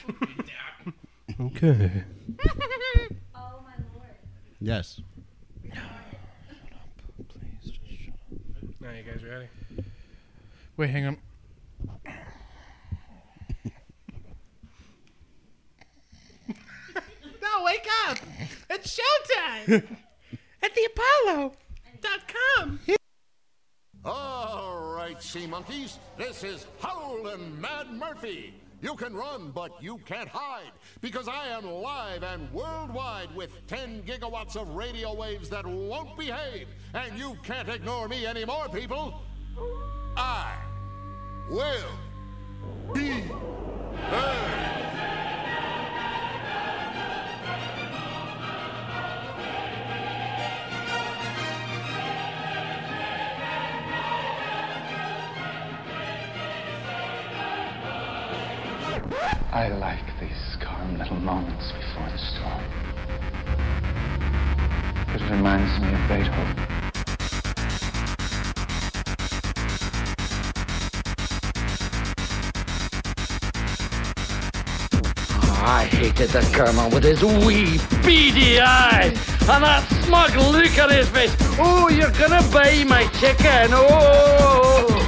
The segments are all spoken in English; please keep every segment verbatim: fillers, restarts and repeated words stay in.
Okay. Oh my lord. Yes. Now you guys ready? Wait, hang on. No, wake up! It's showtime! At the Apollo dot com. All right, sea monkeys, this is Howlin' Mad Murphy. You can run, but you can't hide, because I am live and worldwide with ten gigawatts of radio waves that won't behave, and you can't ignore me anymore, people. I will be heard. I like these calm little moments before the storm. It reminds me of Beethoven. I hated the Colonel with his wee, beady eyes and that smug look on his face. Oh, you're gonna buy my chicken. Oh!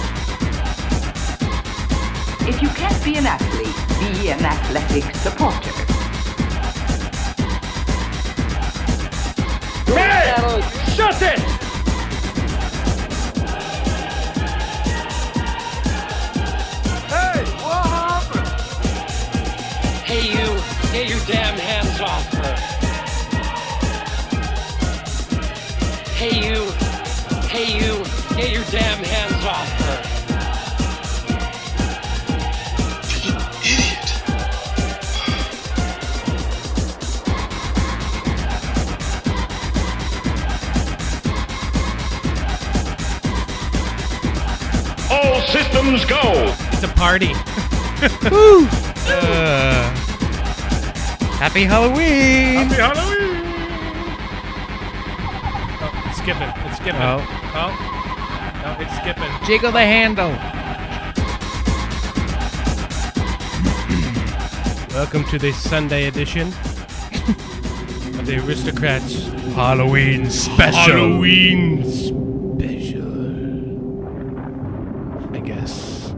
If you can't be an athlete, be an athletic supporter. Hey! Shut it! Hey, what happened? Hey, you, get your damn hands off her. Hey, you, hey, you, get your damn hands off her. All systems go. It's a party. Woo! Uh, happy Halloween! Happy Halloween! Oh, it's skipping. It's skipping. Oh. Oh. No, it's skipping. Jiggle the handle. Welcome to the Sunday edition of the Aristocrats Halloween Special. Halloween Special. I guess.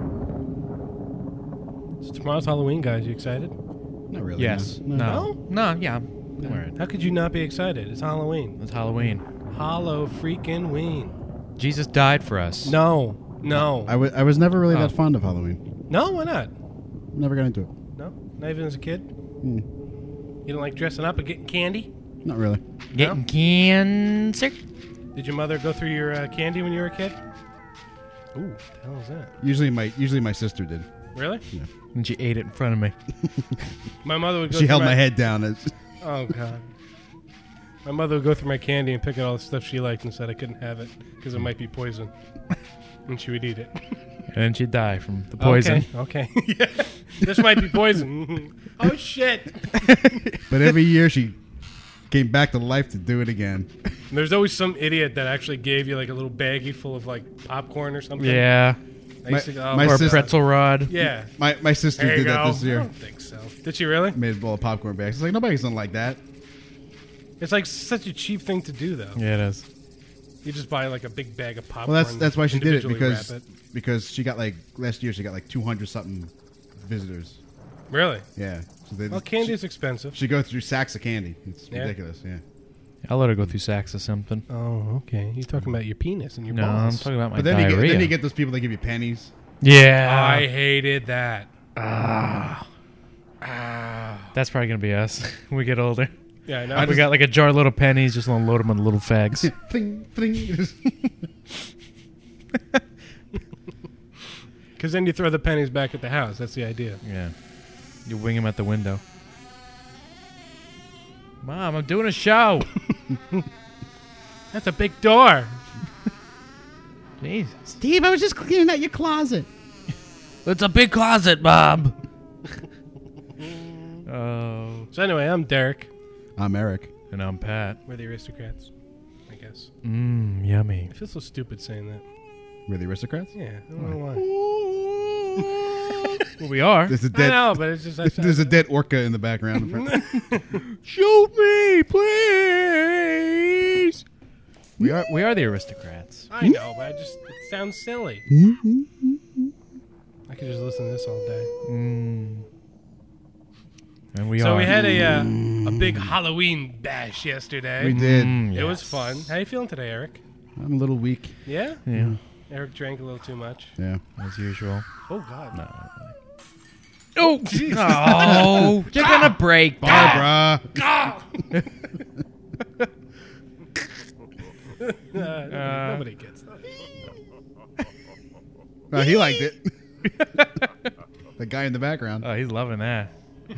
So tomorrow's Halloween, guys. You excited? Not really. Yes. No. No. No, yeah. All right. How could you not be excited? It's Halloween. It's Halloween. Hollow freaking ween. Jesus died for us. No. No. I, w- I was never really Oh. that fond of Halloween. No, why not? Never got into it. No? Not even as a kid? Mm. You don't like dressing up and getting candy? Not really. Getting cancer? Did your mother go through your uh, candy when you were a kid? Ooh, what the hell is that? Usually my usually my sister did. Really? Yeah. And she ate it in front of me. My mother would go She through held my... my head down. As Oh, God. My mother would go through my candy and pick out all the stuff she liked and said I couldn't have it because it might be poison. And she would eat it. And then she'd die from the poison. Okay, okay. Yeah. This might be poison. Oh, shit. But every year she came back to life to do it again. And there's always some idiot that actually gave you like a little baggie full of like popcorn or something. Yeah. I used to go, oh, my my Or sis- pretzel rod. Yeah. My my sister There you did that go. this year. I don't think so. Did she really? Made a bowl of popcorn bags. It's like nobody's done like that. It's like such a cheap thing to do, though. Yeah, it is. You just buy like a big bag of popcorn. Well, that's that's why she did it individually because wrap it. because she got like last year she got like two hundred something visitors. Really? Yeah. So they, Well, candy she, is expensive. She go through sacks of candy. It's Yeah. ridiculous. Yeah. I'll let her go through sacks or something. Oh, okay. You're talking about your penis and your No, balls. I'm talking about my But then you, diarrhea. get, then you get those people that give you pennies. Yeah. I hated that. Ah. Ah. That's probably going to be us when we get older. Yeah, I know. we I just- got like a jar of little pennies, just unload them on the little fags. Fling, fling. Because then you throw the pennies back at the house. That's the idea. Yeah. You wing them at the window. Mom, I'm doing a show. That's a big door. Jeez. Steve, I was just cleaning out your closet. It's a big closet, Bob. Oh. So anyway, I'm Derek. I'm Eric. And I'm Pat. We're the Aristocrats, I guess. Mmm, yummy. I feel so stupid saying that. We're the Aristocrats? Yeah, I don't know why. Well, we are. There's a I dead. know, but it's just... I, There's a dead orca in the background. Shoot me, please. We are we are the aristocrats. I know, but I just... It sounds silly. I could just listen to this all day. Mm. And we so are. we had a uh, a big Halloween bash yesterday. We did. Mm, It was yes. fun. How you feeling today, Eric? I'm a little weak. Yeah? Yeah, Eric drank a little too much. Yeah. as usual. Oh, God. Oh, oh, you're gonna break. Barbara. Uh, nobody gets that. Oh, he liked it. The guy in the background. Oh, he's loving that.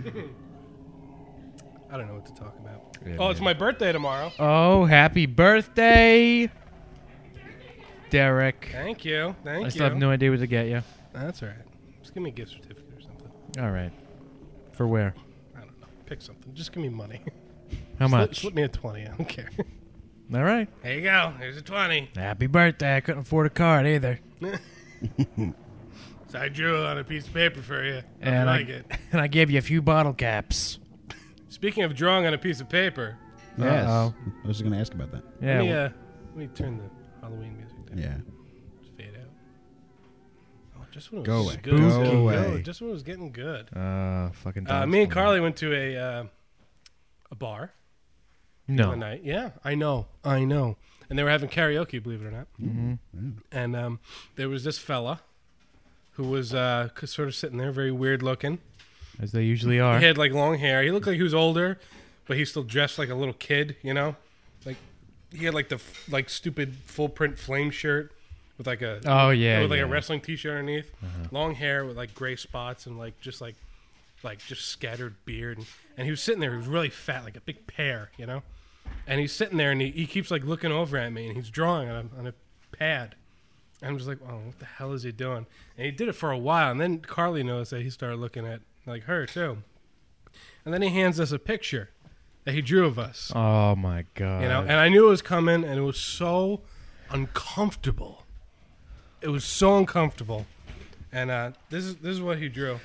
I don't know what to talk about. Yeah, oh, it's man. my birthday tomorrow. Oh, happy birthday, Derek. Thank you. Thank I you. still have no idea what to get you. That's all right. Just give me a gift certificate or something. All right. For where? I don't know. Pick something. Just give me money. How Slip- much? Slip me a twenty. I don't care. All right. There you go. Here's a twenty. Happy birthday. I couldn't afford a card either. So I drew it on a piece of paper for you. I And I, like it. and I gave you a few bottle caps. Speaking of drawing on a piece of paper, Yes. Uh-oh. I was just going to ask about that. Yeah. let, me, well- uh, let me turn the Halloween music down. Yeah. Just fade out. Oh, just when it Go was away. good. Go It was getting away. good. Just when it was getting good. Uh, fucking. Uh, dogs me and for Carly went to a uh, a bar the No. other night. Yeah, I know, I know. And they were having karaoke, believe it or not. Mm-hmm. And um, there was this fella who was uh, c- sort of sitting there, very weird looking. As they usually are. He had like long hair. He looked like he was older, but he still dressed like a little kid. You know, like he had like the f- like stupid full print flame shirt with like a Oh, yeah, with like yeah. a wrestling t-shirt underneath, Uh-huh. long hair with like gray spots and like just like like just scattered beard, and, and he was sitting there. He was really fat, like a big pear, you know. And he's sitting there, and he, he keeps like looking over at me, and he's drawing on a, on a pad. And I'm just like, oh, what the hell is he doing? And he did it for a while, and then Carly noticed that he started looking at like her too. And then he hands us a picture that he drew of us, Oh my god. you know. And I knew it was coming, and it was so uncomfortable. It was so uncomfortable. And uh, this is this is what he drew.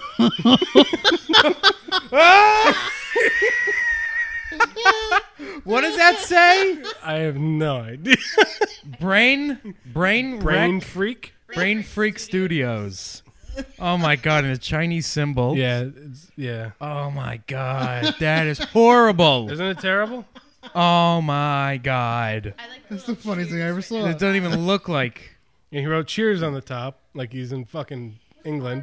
What does that say? I have no idea. Brain, brain, Brain Wreck- freak. Brain Freak Studios. Oh my god, and a Chinese symbol. Yeah, it's, yeah. Oh my god, that is horrible. Isn't it terrible? Oh my god, I like That's the funniest thing I ever saw. it doesn't even look like. And he wrote "Cheers" on the top, like he's in fucking England.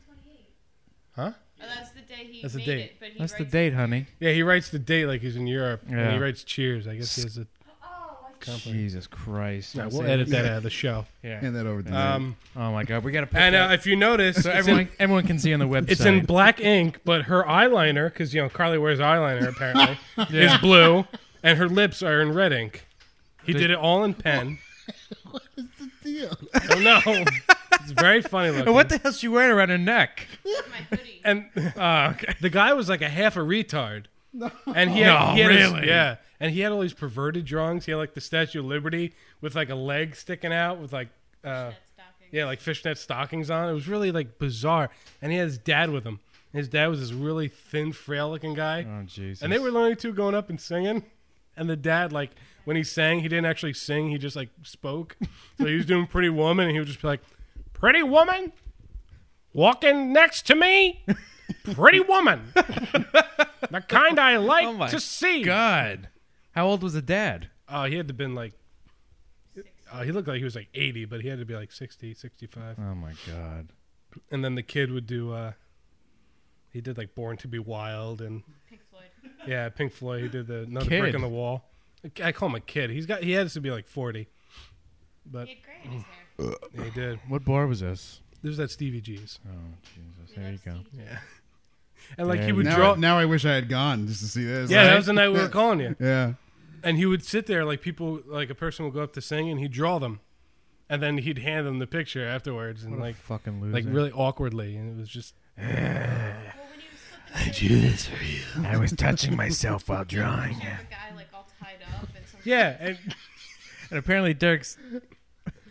Huh? Oh, that's the day he That's the made date. it. But he That's the writes date, honey. Yeah, he writes the date like he's in Europe, and Yeah. he writes "Cheers." I guess he has a. Jesus Christ. No, Don't we'll say edit that. that out of the show. Yeah. Hand that over to me. Um, Oh my god, we gotta put and uh, that. if you notice, So it's, everyone, in, everyone can see on the website. it's in black ink, but her eyeliner, because you know Carly wears eyeliner apparently, Yeah. is blue, and her lips are in red ink. He Did- did it all in pen. What is the deal? I don't know. It's very funny looking. And what the hell's she wearing around her neck? my hoodie. And uh, the guy was like a half a retard. And he had, No, he had his- really? yeah. And he had all these perverted drawings. He had like the Statue of Liberty with like a leg sticking out with like uh, Stocking. yeah, like fishnet stockings on. It was really like bizarre. And he had his dad with him. His dad was this really thin, frail looking guy. Oh Jesus. And they were the only two going up and singing. And the dad, like, when he sang, he didn't actually sing. He just, like, spoke. So he was doing Pretty Woman, and he would just be like, Pretty Woman, walking next to me, pretty woman. The kind I like Oh my to see. God. How old was the dad? Oh, he had to have been, like, uh, he looked like he was, like, eighty, but he had to be, like, sixty, sixty-five. Oh my God. And then the kid would do, uh, he did, like, Born to be Wild, and, Pink Floyd. yeah, Pink Floyd. He did the Another Kid. Brick on the Wall. I call him a kid. He's got, he has to be, like, forty. But He had gray in his hair. yeah, he did. What bar was this? This was at Stevie G's. Oh Jesus. There you go. Yeah. And like Yeah, he would Now, draw. now I wish I had gone just to see this. yeah, Like- that was the night we were calling you. Yeah. And he would sit there like people, like a person would go up to sing, and he'd draw them, and then he'd hand them the picture afterwards, and What a like fucking loser. like really awkwardly, and it was just. Well, when he was flipping I drew this for you. I was touching myself while drawing. the guy like all tied up and some Yeah, and And apparently Dirk's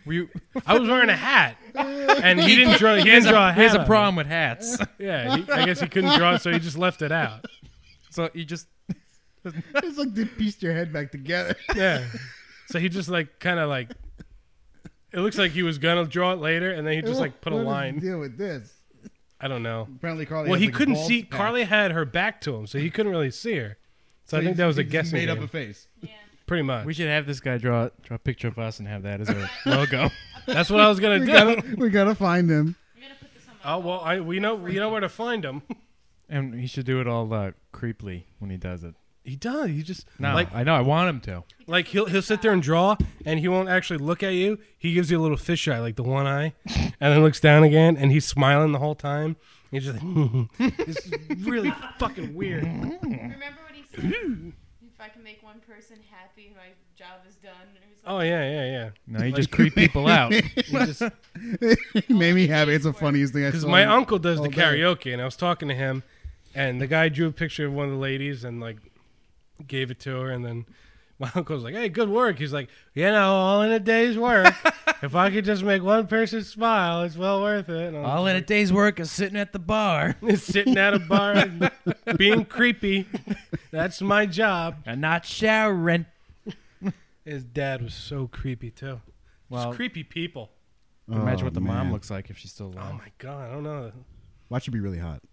Were you, I was wearing a hat, and he didn't draw. He he has didn't draw a, a he has hat. a on problem with hats. it. Yeah, he, I guess he couldn't draw, so he just left it out. So you just It's like they pieced your head back together. Yeah. So he just like kind of like. It looks like he was gonna draw it later, and then he just like put a What is the line. deal with this? I don't know. Apparently, Carly. Well, has he like a couldn't bald see. patch. Carly had her back to him, so he couldn't really see her. So I he- think that was a he just guessing made game. up a face. Yeah. Pretty much. we should have this guy draw draw a picture of us and have that as our logo. That's what I was gonna We do. gotta, we gotta find him. I'm gonna put this on my Oh well, I we know we know where to find him. And he should do it all uh, creepily when he does it. He does. He just No, like I know. I want him to. like he'll he'll sit there and draw, and he won't actually look at you. He gives you a little fish eye, like the one eye, and then looks down again, and he's smiling the whole time. He's just like, it's really fucking weird. Remember what he said? If I can make one person happy, my job is done. Or something. Oh yeah, yeah, yeah. No, you just creep people out. He just He made me happy. It's the funniest thing I saw. because my uncle does all the day. karaoke, and I was talking to him, and the guy drew a picture of one of the ladies and like gave it to her, and then my uncle was like, "Hey, good work." He's like, "You know, all in a day's work. If I could just make one person smile, it's well worth it." And I was All in a like, day's work is sitting at the bar sitting at a bar, and being creepy. That's my job. and not showering. His dad was so creepy too. Well, Just creepy people. imagine Oh, what the mom man. looks like if she's still Oh alive. my god, I don't know. Watch it be really hot.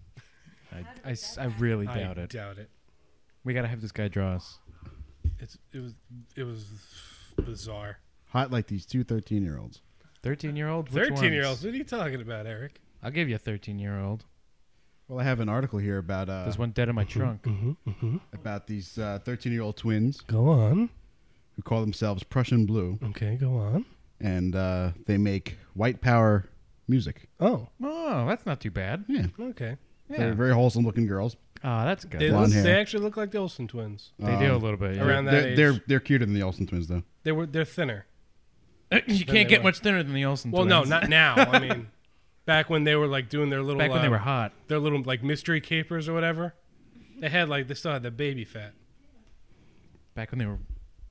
I, I s- I really doubt I it. doubt it. We gotta have this guy draw us. It's it was it was bizarre. Hot like these two thirteen-year-olds. Thirteen-year-old. Thirteen year olds. What are you talking about, Eric? I'll give you a thirteen-year-old. Well, I have an article here about uh, There's one dead in my trunk. about these uh, thirteen-year-old twins Go on. who call themselves Prussian Blue, Okay, go on. and uh, they make white power music. Oh, Oh, that's not too bad. Yeah, okay. they're Yeah. very wholesome-looking girls. Oh, that's good. They, Blonde look, hair. they actually look like the Olsen twins. They do a little bit. Yeah. Around that They're, age. they're they're cuter than the Olsen twins, though. They were they're thinner. you they can't get were. much thinner than the Olsen Well, twins. no, not now. I mean, back when they were like doing their little back when they uh, were hot. their little like mystery capers or whatever. They had like they still had the baby fat. Back when they were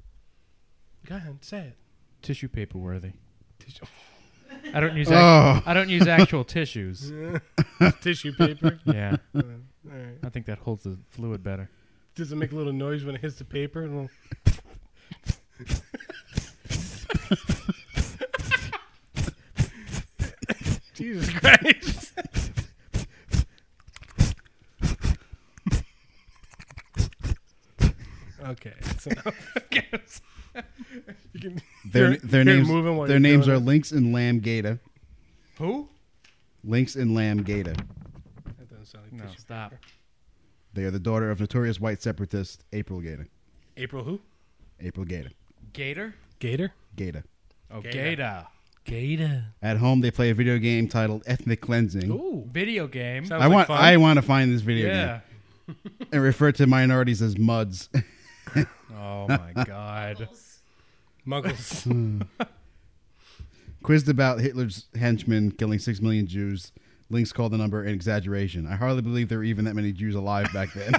Go ahead, say it. tissue paper worthy. I don't use. Oh. Act- I don't use actual tissues. Tissue paper. Yeah, All right. I think that holds the fluid better. Does it make a little noise when it hits the paper? A little- Jesus Christ. Okay, that's enough. You can Their hear- their hear it names moving while their you're names doing are it. Lynx and Lamb Gata. Who? Lynx and Lamb Gata. That doesn't sound like No, tissue stop. paper. They are the daughter of notorious white separatist April Gata. April who? April Gata. Gator? Gator? Gata. Oh, Gator. Gator. Gator. At home, they play a video game titled Ethnic Cleansing. Ooh. Video game. Sounds I like want fun. I want to find this video Yeah. game and refer to minorities as muds. Oh my God. Muggles. Quizzed about Hitler's henchmen killing six million Jews, Lynx called the number an exaggeration. I hardly believe there were even that many Jews alive back then.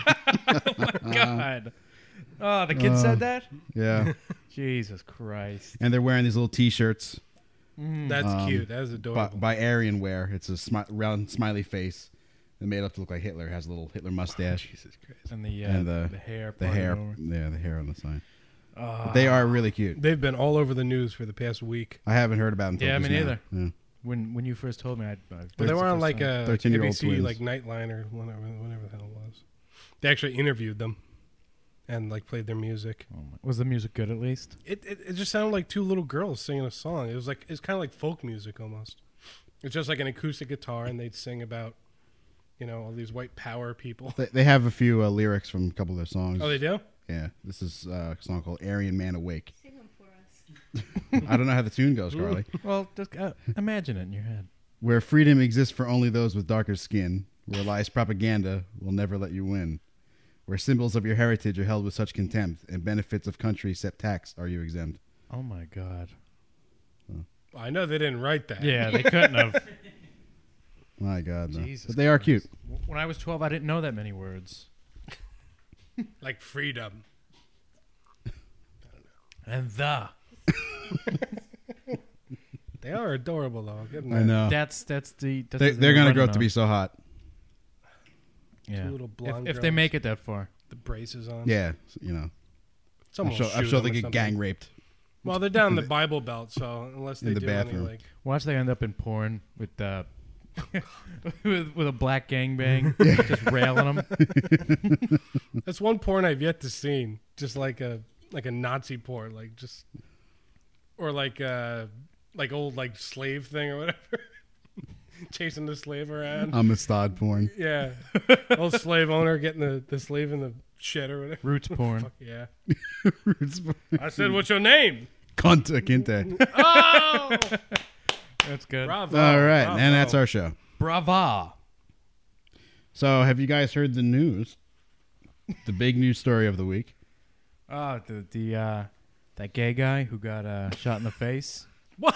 God. Oh, the kid Uh, said that? Yeah. Jesus Christ. And they're wearing these little T-shirts That's Um, cute. That is by, adorable. by Aryan Wear. It's a smi- round smiley face. They made up to look like Hitler. It has a little Hitler mustache. Jesus Christ. And the, uh, and the, the hair. the parted hair, over. yeah, the hair on the side. Ah. But they are really cute. They've been all over the news for the past week. I haven't heard about them. Until Yeah, just me now. neither. Yeah. When when you first told me, I'd. I'd But they were on like a like A B thirteen-year-old C twins. like Nightline or whatever, whatever the hell it was. They actually interviewed them and like played their music. Oh my, was the music good at least? It, it it just sounded like two little girls singing a song. It was like it's kind of like folk music almost. It's just like an acoustic guitar, and they'd sing about, you know, all these white power people. They, they have a few uh, lyrics from a couple of their songs. Oh, they do? Yeah. This is uh, a song called Aryan Man Awake. Sing them for us. I don't know how the tune goes, Carly. Well, just uh, imagine it in your head. Where freedom exists for only those with darker skin, where lies propaganda will never let you win, where symbols of your heritage are held with such contempt, and benefits of country set tax are you exempt. Oh my God. I know they didn't write that. Yeah, they couldn't have. My God, no. Jesus But they are Christ. cute. When I was twelve, I didn't know that many words. Like freedom. And the. They are adorable, though. I'll give them I that. know. That's that's the. That's They, what they're were gonna grow running up to be on. so hot. Yeah. Two little blonde if, if they girls. make it that far. The braces on. Yeah, you know. Someone I'm sure, will I'm shoot sure them they or get something. gang raped. Well, they're down the Bible Belt, so unless they In the do bathroom. any like. Watch they end up in porn with uh, with, with a black gangbang just railing them. That's one porn I've yet to see. Just like a like a Nazi porn, like just or like uh like old like slave thing or whatever. Chasing the slave around. Amistad porn. Yeah. Old slave owner getting the, the slave in the shed or whatever. Roots porn. Fuck yeah. Roots porn. I said, what's your name? Kunta Kinte. Oh! That's good. Bravo. All right, Bravo. and that's our show. Brava. So, have you guys heard the news? The big news story of the week. Oh, the the uh, that gay guy who got uh, shot in the face. What?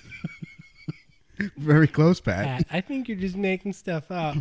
Very close, Pat. I think you're just making stuff up.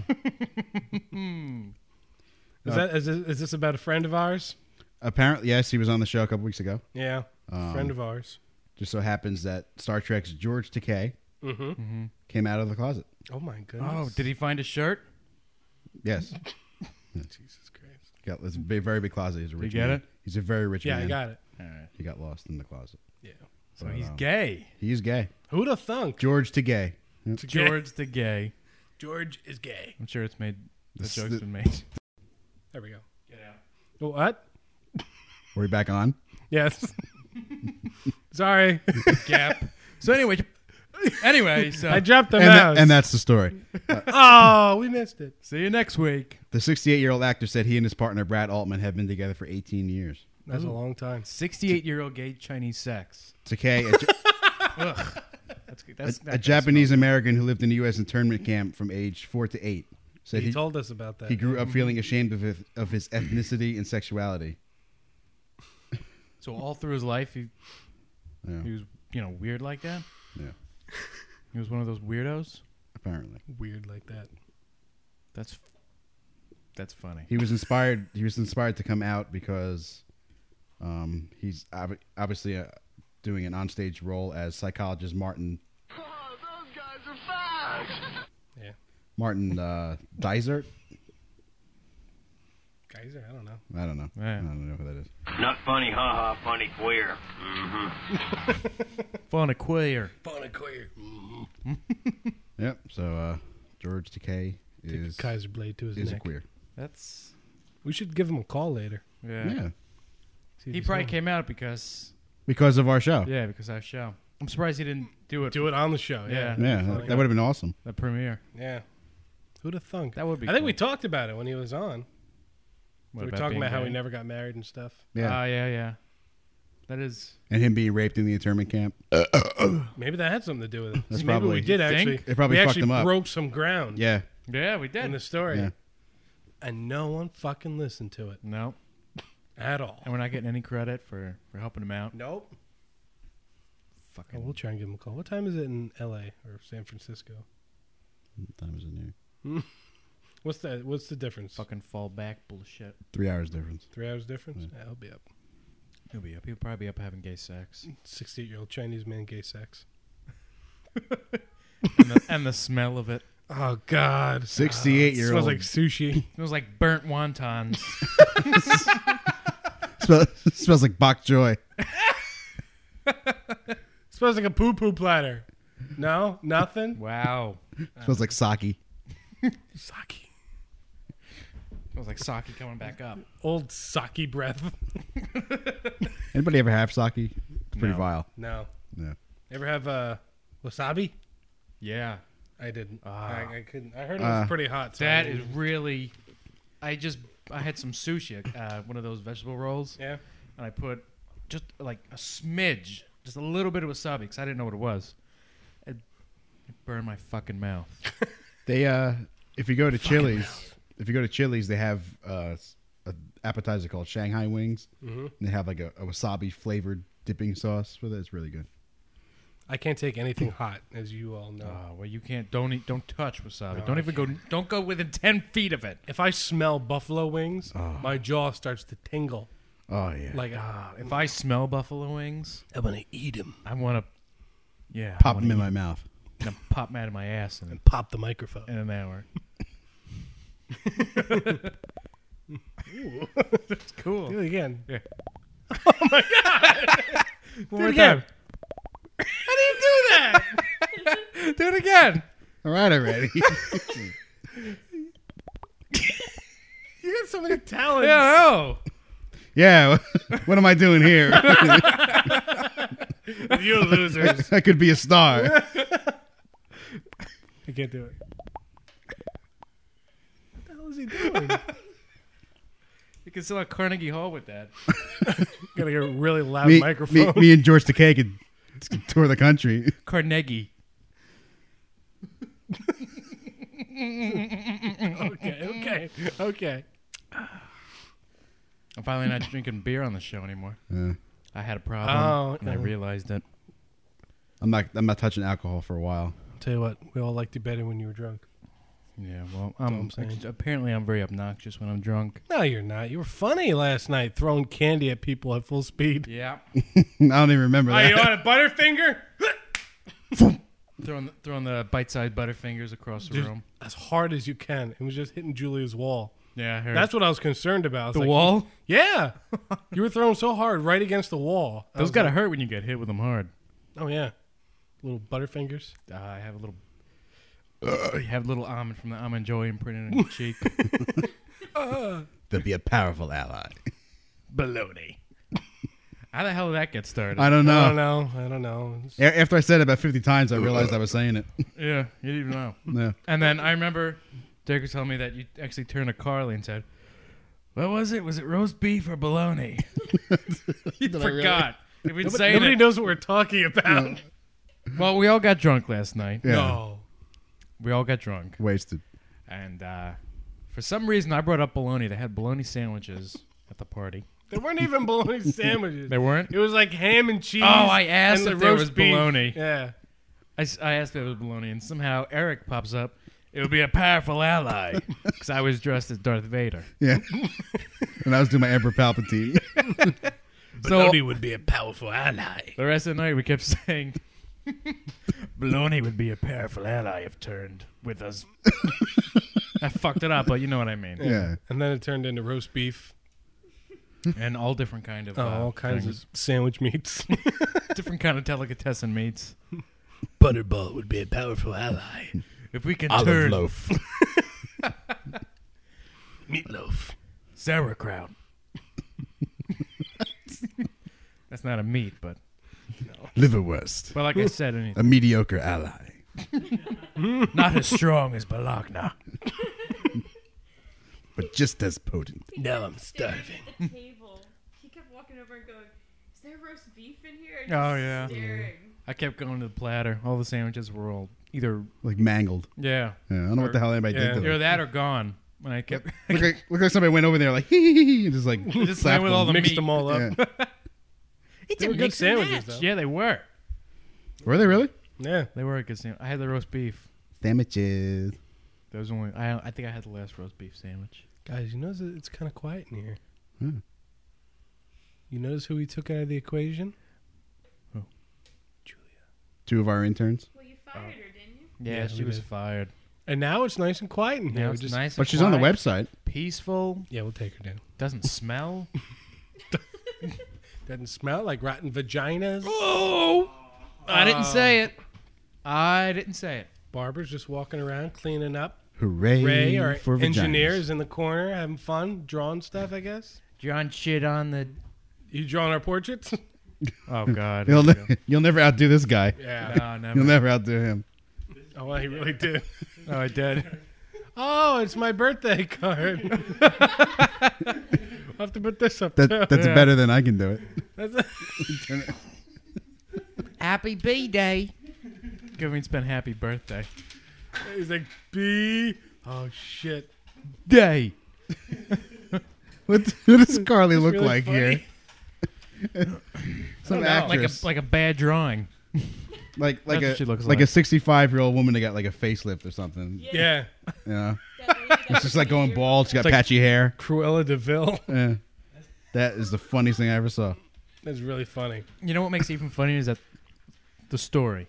Is that is this, is this about a friend of ours? Apparently, yes, he was on the show a couple weeks ago. Yeah, Um, friend of ours. Just so happens that Star Trek's George Takei Mm-hmm. came out of the closet. Oh my goodness. Oh, did he find a shirt? Yes. Jesus Christ. He got this big, very big closet. He's a rich you get man. it? He's a very rich Yeah, man. I got it. All right. He got lost in the closet. Yeah. So But, he's um, gay. He's gay. Who'd have thunk? George Takei. Yep. Gay. George the gay. George is gay. I'm sure it's made. The This- joke's the- been made. There we go. Get out. What? Were we back on? Yes. Sorry. Gap. So anyway, anyway, so I dropped the And, mouse. tha- and that's the story. Oh, we missed it. see you next week. The sixty-eight-year-old actor said he and his partner, Brad Altman, have been together for eighteen years. That's a long time. sixty-eight-year-old gay Chinese sex. Takei, a, Ja- Ugh. That's good. That's a, not a good Japanese-American who lived in a U S internment camp from age four to eight, said He, he, told us about that. he grew up feeling ashamed of his, of his ethnicity and sexuality. smell. So all through his life, he Yeah, he was you know weird like that. yeah, He was one of those weirdos. apparently. Weird like that. That's that's funny. He was inspired. He was inspired to come out because um, he's ob- obviously uh, doing an onstage role as psychologist Martin Oh, those guys are fast! Yeah. Martin uh, Dysart. Geyser, I don't know. I don't know. Yeah. I don't know who that is. Not funny, haha, funny queer. Mm-hmm. Funny queer. Funny queer. Yep. So uh, George Takei is Kaiser blade to his is a neck. queer. That's We should give him a call later. yeah. Yeah, See if He he's probably on. came out because because of our show. yeah, because our show. I'm surprised he didn't do it. do it on the show. Yeah. Yeah. Yeah, Funny. that, that would have been awesome. The premiere. Yeah. Who'd have thunk? That would be I think cool. we talked about it when he was on. What, we were about talking being about how gay? he never got married and stuff. Yeah, Ah, yeah, yeah. That is. and him being raped in the internment camp. Maybe that had something to do with it. That's Maybe probably- we did You think? actually. It probably we fucked actually him up. broke some ground Yeah, Yeah, we in did. the story. yeah. And no one fucking listened to it No, at all. and we're not getting any credit for for helping him out. Nope. Fucking. Oh, we'll try and give him a call. What time is it in L A or San Francisco? What time is it here? What's the What's the difference? Fucking fall back bullshit. Three hours difference. Three hours difference? Yeah, I'll be up. He'll be up. He'll probably be up having gay sex. sixty-eight-year-old Chinese man, gay sex. and, the, and the smell of it. Oh, God. Sixty-eight-year-old. Smells like sushi. Smells like burnt wontons. Smell, smells like bok choy. Smells like a poo-poo platter. No? Nothing? Wow. Smells like sake. Sake. Smells like sake coming back up. Old sake breath. Anybody ever have sake? It's pretty No. vile. No. Yeah. Ever have uh, wasabi? Yeah. I didn't. Ah. I, I couldn't. I heard it was Uh, pretty hot. So I That is didn't- really. I just. I had some sushi, uh, one of those vegetable rolls, Yeah. and I put just like a smidge, just a little bit of wasabi, because I didn't know what it was. It, it burned my fucking mouth. They uh, if you go to Chili's, if you go to Chili's, they have uh, an appetizer called Shanghai wings. Mm-hmm. And they have like a, a wasabi flavored dipping sauce with it. It's really good. I can't take anything hot, as you all know. Oh, well, you can't. Don't eat. Don't touch wasabi. No, don't I even go. Don't go within ten feet of it. If I smell buffalo wings, Oh. my jaw starts to tingle. Oh yeah. Like, ah, If I smell buffalo wings, I'm gonna eat them. I want to Yeah. Pop I them in wanna my eat- mouth. Gonna pop them out of my ass in, And pop the microphone. in an hour. That's cool. Do it again. Yeah. Oh my god! One Do more it again. time. How do you do that? Do it again. All right, already. You got so many talents. Yeah, I know. Yeah. What am I doing here? You losers. I could be a star. I can't do it. What the hell is he doing? You can sell at Carnegie Hall with that. Gotta get a really loud Me, microphone. me, me and George Takei could tour the country. Carnegie. Okay, okay, okay. I'm finally not drinking beer on the show anymore. Yeah. I had a problem, Oh, and I uh. realized it. I'm not. I'm not touching alcohol for a while. Tell you what, we all liked you better when you were drunk. Yeah, well, all I'm, I'm saying. apparently I'm very obnoxious when I'm drunk. No, you're not. You were funny last night, throwing candy at people at full speed. Yeah. I don't even remember Oh, that. you want a Butterfinger? throwing the, throwing the bite-sized Butterfingers across the Just room. as hard as you can. It was just hitting Julia's wall. Yeah, I heard. That's what I was concerned about. I was the like, wall? Yeah. You were throwing so hard right against the wall. I Those was gotta like, hurt when you get hit with them hard. Oh, yeah. Little Butterfingers. Uh, I have a little... Uh, you have a little almond from the Almond Joy imprinted on your cheek. They'll be a powerful ally. Baloney. How the hell did that get started? I don't know. I don't know. I don't know. It's- A- After I said it about fifty times, I realized I was saying it. Yeah, you didn't even know. Yeah. And then I remember Derek was telling me that you actually turned to Carly and said, "What was it? Was it roast beef or bologna?" You Did I really? forgot. We've been Nobody, saying nobody it. knows what we're talking about. Well, we all got drunk last night. Yeah. No. We all got drunk. Wasted. And uh, for some reason, I brought up bologna. They had bologna sandwiches at the party. There weren't even bologna sandwiches. They weren't? It was like ham and cheese. Oh, I asked and the if there roast was beef. bologna. Yeah. I, s- I asked if it was bologna, and somehow Eric pops up. It would be a powerful ally because I was dressed as Darth Vader. Yeah. And I was doing my Emperor Palpatine. Bologna would be a powerful ally. The rest of the night, we kept saying, "Bologna would be a powerful ally if turned with us." I fucked it up, but you know what I mean. Yeah. And then it turned into roast beef. And all different kind of Oh, uh, all kinds things. of sandwich meats. different kind of delicatessen meats. Butterball would be a powerful ally. If we can Olive turn loaf. Meatloaf. sauerkraut. That's not a meat, but Liverwurst. well, like I said, anything. A mediocre ally. Not as strong as Bologna. But just as potent. Now I'm starving. At the table, he kept walking over and going, "Is there roast beef in here?" And Oh, just yeah. staring. I kept going to the platter. All the sandwiches were all either Like mangled. yeah, Yeah, I don't know what the hell anybody Yeah. did to either them. that or gone. When I kept Look like, look like somebody went over there like, hee hee hee, and just like Just slapped playing with all them. the Mixed meat. them all up. Yeah. They were good sandwiches, though. Yeah, they were. Were they really? Yeah. They were a good sandwich. I had the roast beef. Sandwiches. There was only I. I think I had the last roast beef sandwich. Guys, you notice that it's kind of quiet in here. Hmm. You notice who we took out of the equation? Who? Julia. Two of our interns. Well, you fired her, didn't you? Yeah, Yeah, she we was did. fired. And now it's nice and quiet in here. Now We it's just- nice, But and she's on the quiet, website. Peaceful. Yeah, we'll take her down. Doesn't smell. Doesn't smell like rotten vaginas. Oh, I didn't say it. I didn't say it. Barbara's just walking around cleaning up. Hooray Ray, our for engineer, vaginas. is in the corner having fun, drawing stuff, I guess. John shit on the. You drawing our portraits? Oh God. You'll, Here we ne- you'll never outdo this guy. Yeah. go. No, never. You'll never outdo him. Oh, well, he really did. Oh, I did. Oh, it's my birthday card. I'll have to put this up That, too. that's Yeah. better than I can do it. That's Happy B Day. Giving spent happy birthday. He's like, B. Oh, shit. Day. What, what does Carly That's look really like funny. here? Some know. Like a actress. like a bad drawing. like like That's a what she looks like like. a sixty-five year old woman that got like a facelift or something. Yeah. You know, That lady got it's just like going your- bald. She got It's like- patchy hair. Cruella DeVille. Yeah. That is the funniest thing I ever saw. That's really funny. You know what makes it even funnier is that the story.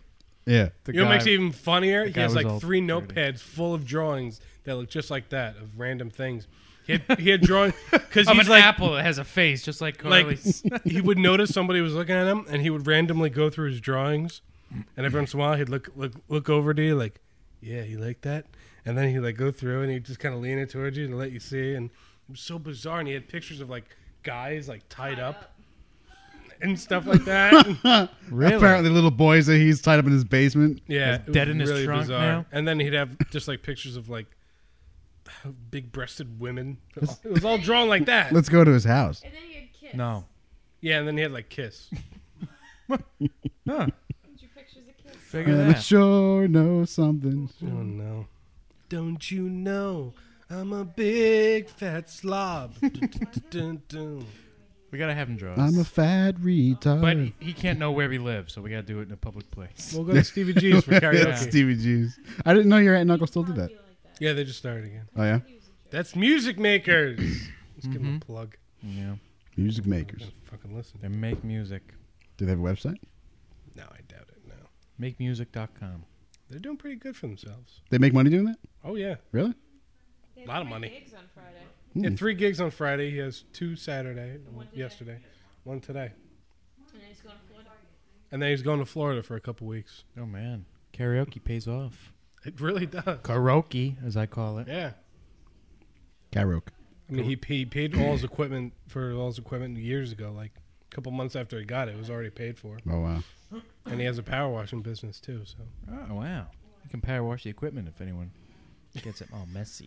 Yeah. The You know what guy- makes it even funnier? the He guy has was like all three dirty. notepads full of drawings that look just like that of random things. He had, he had drawing because Of he's an like apple that has a face, just like like Carly's. he would notice somebody was looking at him, and he would randomly go through his drawings, and every once in a while he'd look look look over to you like, yeah, you like that, and then he'd like go through and he'd just kind of lean it towards you to let you see, and it was so bizarre. And he had pictures of like guys like tied up and stuff like that. Really? Apparently, little boys that he's tied up in his basement. Yeah, He's it dead was in his really trunk bizarre. now? And then he'd have just like pictures of like big-breasted women. It was all drawn like that. Let's go to his house. And then you had Kiss. No. Yeah, and then he had like Kiss. Huh. Drew pictures of Kiss. Figure And I that. sure know something. Oh no! Don't you know I'm a big fat slob? Dun, dun, dun, dun. We gotta have him draw us. I'm a fat retard. But he, he can't know where we live, so we gotta do it in a public place. We'll go to Stevie G's for karaoke. Yeah. Stevie G's. I didn't know your aunt and uncle still did that. Yeah, they just started again. Oh yeah, That's Music Makers. Let's give them a plug. Yeah. music makers. Fucking listen. They make music. Do they have a website? No, I doubt it. No, make music dot com. they're doing pretty good for themselves. They make money doing that? Oh yeah, Really? They a had lot of three money. gigs on Friday. He had three gigs on Friday. He has two Saturday, one yesterday, one today, And then he's going to Florida. and then he's going to Florida for a couple weeks. Oh man, karaoke pays off. It really does. Karaoke, as I call it. Yeah. Karaoke. I mean, he, he paid all his equipment for all his equipment years ago. Like a couple months after he got it, it was already paid for. Oh wow. And he has a power washing business too. So Oh wow, you can power wash the equipment if anyone gets it all messy.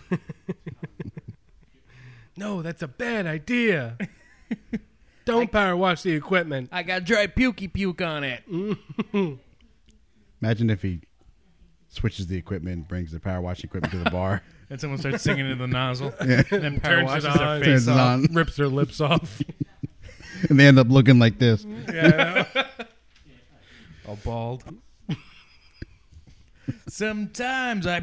no, that's a bad idea. Don't power wash the equipment. I got dry pukey puke on it. Imagine if he switches the equipment, brings the power washing equipment to the bar. And someone starts singing into the nozzle. Yeah. And then power Turns washes it their on, face Turns it off. on. rips their lips off. And they end up looking like this. Yeah, I know. All bald. Sometimes I.